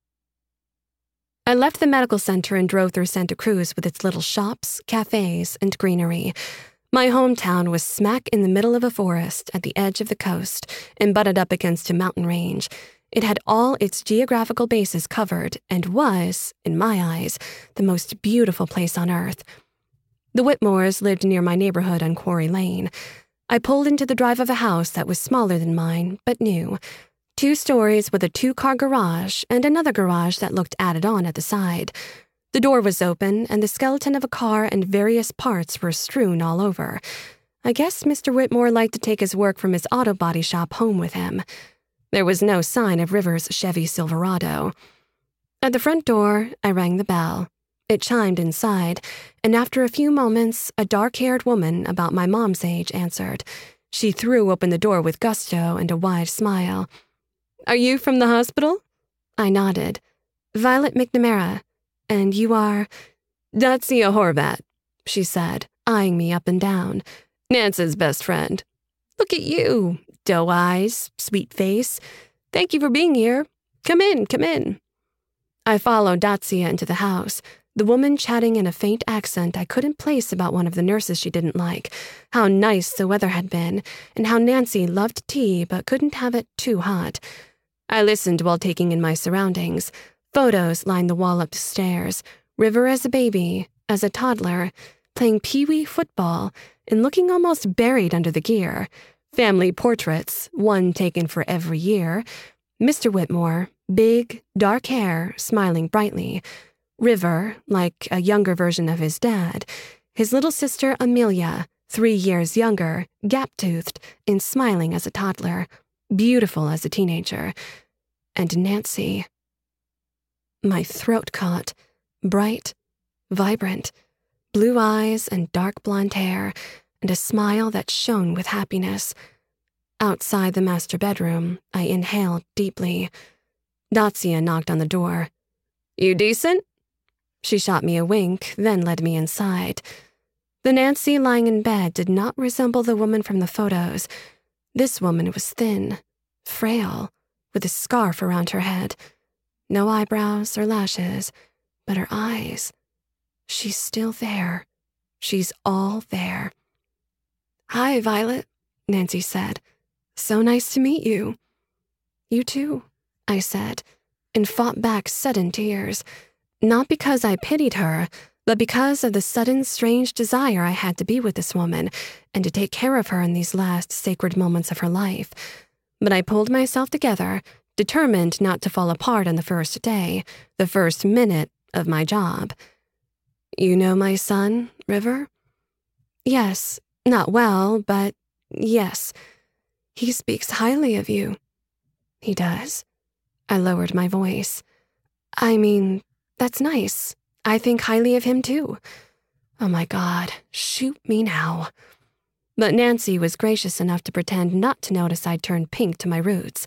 I left the medical center and drove through Santa Cruz with its little shops, cafes, and greenery. My hometown was smack in the middle of a forest at the edge of the coast and butted up against a mountain range. It had all its geographical bases covered and was, in my eyes, the most beautiful place on earth. The Whitmores lived near my neighborhood on Quarry Lane. I pulled into the drive of a house that was smaller than mine, but new. Two stories with a two-car garage and another garage that looked added on at the side. The door was open, and the skeleton of a car and various parts were strewn all over. I guess Mister Whitmore liked to take his work from his auto body shop home with him. There was no sign of River's Chevy Silverado. At the front door, I rang the bell. It chimed inside, and after a few moments, a dark-haired woman about my mom's age answered. She threw open the door with gusto and a wide smile. "Are you from the hospital?" I nodded. "Violet McNamara. And you are—" "Dacia Horvat," she said, eyeing me up and down. Nance's best friend. Look at you, doe eyes, sweet face. Thank you for being here. Come in, come in. I followed Dacia into the house, the woman chatting in a faint accent I couldn't place about one of the nurses she didn't like, how nice the weather had been, and how Nancy loved tea but couldn't have it too hot. I listened while taking in my surroundings. Photos lined the wall up the stairs, River as a baby, as a toddler, playing pee-wee football, and looking almost buried under the gear. Family portraits, one taken for every year. Mister Whitmore, big, dark hair, smiling brightly. River, like a younger version of his dad. His little sister Amelia, three years younger, gap-toothed, and smiling as a toddler, beautiful as a teenager. And Nancy. My throat caught, bright, vibrant, blue eyes and dark blonde hair, and a smile that shone with happiness. Outside the master bedroom, I inhaled deeply. Dacia knocked on the door. You decent? She shot me a wink, then led me inside. The Nancy lying in bed did not resemble the woman from the photos. This woman was thin, frail, with a scarf around her head. No eyebrows or lashes, but her eyes. She's still there. She's all there. Hi, Violet, Nancy said. So nice to meet you. You too, I said, and fought back sudden tears. Not because I pitied her, but because of the sudden strange desire I had to be with this woman and to take care of her in these last sacred moments of her life. But I pulled myself together, determined not to fall apart on the first day, the first minute of my job. You know my son, River? Yes, not well, but yes. He speaks highly of you. He does. I lowered my voice. I mean, that's nice. I think highly of him too. Oh my God, shoot me now. But Nancy was gracious enough to pretend not to notice I'd turned pink to my roots.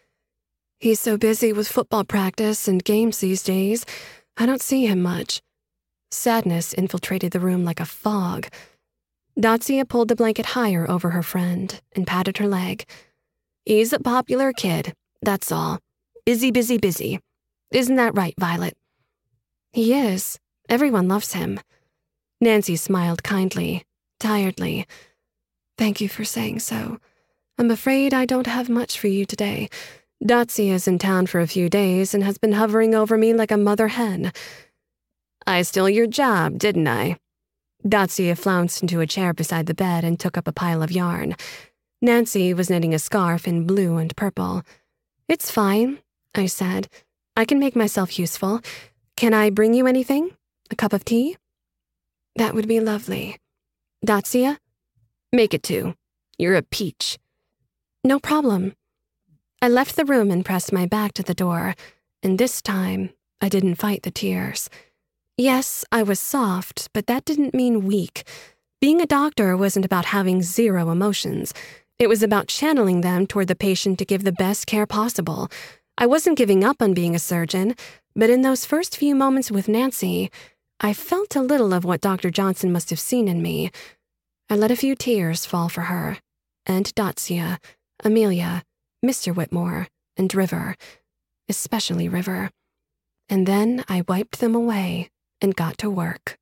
He's so busy with football practice and games these days, I don't see him much. Sadness infiltrated the room like a fog. Dacia pulled the blanket higher over her friend and patted her leg. He's a popular kid, that's all. Busy, busy, busy. Isn't that right, Violet? He is. Everyone loves him. Nancy smiled kindly, tiredly. Thank you for saying so. I'm afraid I don't have much for you today. Dacia is in town for a few days and has been hovering over me like a mother hen. I stole your job, didn't I? Dacia flounced into a chair beside the bed and took up a pile of yarn. Nancy was knitting a scarf in blue and purple. It's fine, I said. I can make myself useful. Can I bring you anything? A cup of tea? That would be lovely. Dacia? Make it two. You're a peach. No problem. I left the room and pressed my back to the door, and this time I didn't fight the tears. Yes, I was soft, but that didn't mean weak. Being a doctor wasn't about having zero emotions. It was about channeling them toward the patient to give the best care possible. I wasn't giving up on being a surgeon, but in those first few moments with Nancy, I felt a little of what Doctor Johnson must have seen in me. I let a few tears fall for her, and Dacia, Amelia, Mister Whitmore, and River, especially River. And then I wiped them away and got to work.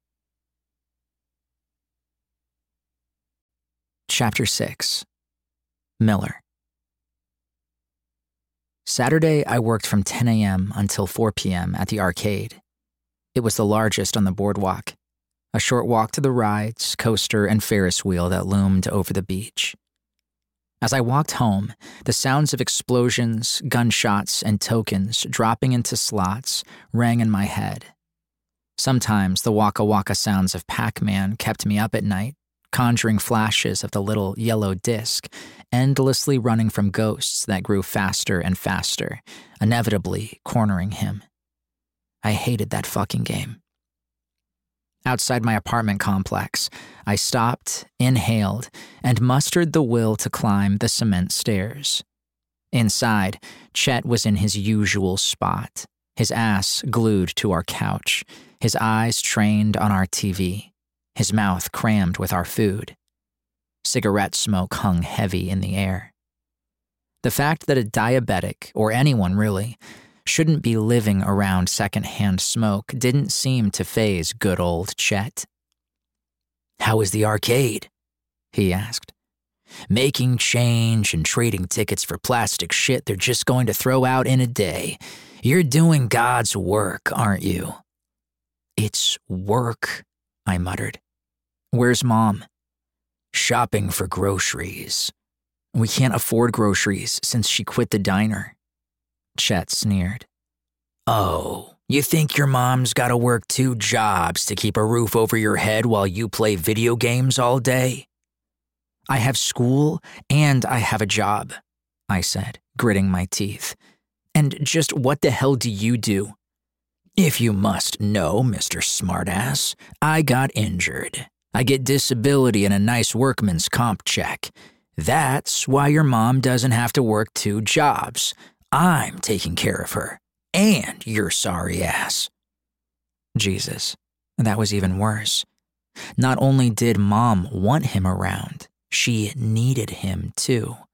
Chapter six. Miller. Saturday, I worked from ten a.m. until four p.m. at the arcade. It was the largest on the boardwalk, a short walk to the rides, coaster, and Ferris wheel that loomed over the beach. As I walked home, the sounds of explosions, gunshots, and tokens dropping into slots rang in my head. Sometimes the Waka Waka sounds of Pac-Man kept me up at night, conjuring flashes of the little yellow disc, endlessly running from ghosts that grew faster and faster, inevitably cornering him. I hated that fucking game. Outside my apartment complex, I stopped, inhaled, and mustered the will to climb the cement stairs. Inside, Chet was in his usual spot, his ass glued to our couch, his eyes trained on our T V, his mouth crammed with our food. Cigarette smoke hung heavy in the air. The fact that a diabetic, or anyone really, shouldn't be living around secondhand smoke didn't seem to faze good old Chet. "How was the arcade?" he asked. "Making change and trading tickets for plastic shit they're just going to throw out in a day. You're doing God's work, aren't you?" "It's work," I muttered. "Where's Mom?" "Shopping for groceries. We can't afford groceries since she quit the diner." Chet sneered. "Oh, you think your mom's gotta work two jobs to keep a roof over your head while you play video games all day?" "I have school and I have a job," I said, gritting my teeth. "And just what the hell do you do?" "If you must know, Mister Smartass, I got injured. I get disability and a nice workman's comp check. That's why your mom doesn't have to work two jobs. I'm taking care of her. And your sorry ass." Jesus, that was even worse. Not only did Mom want him around, she needed him too.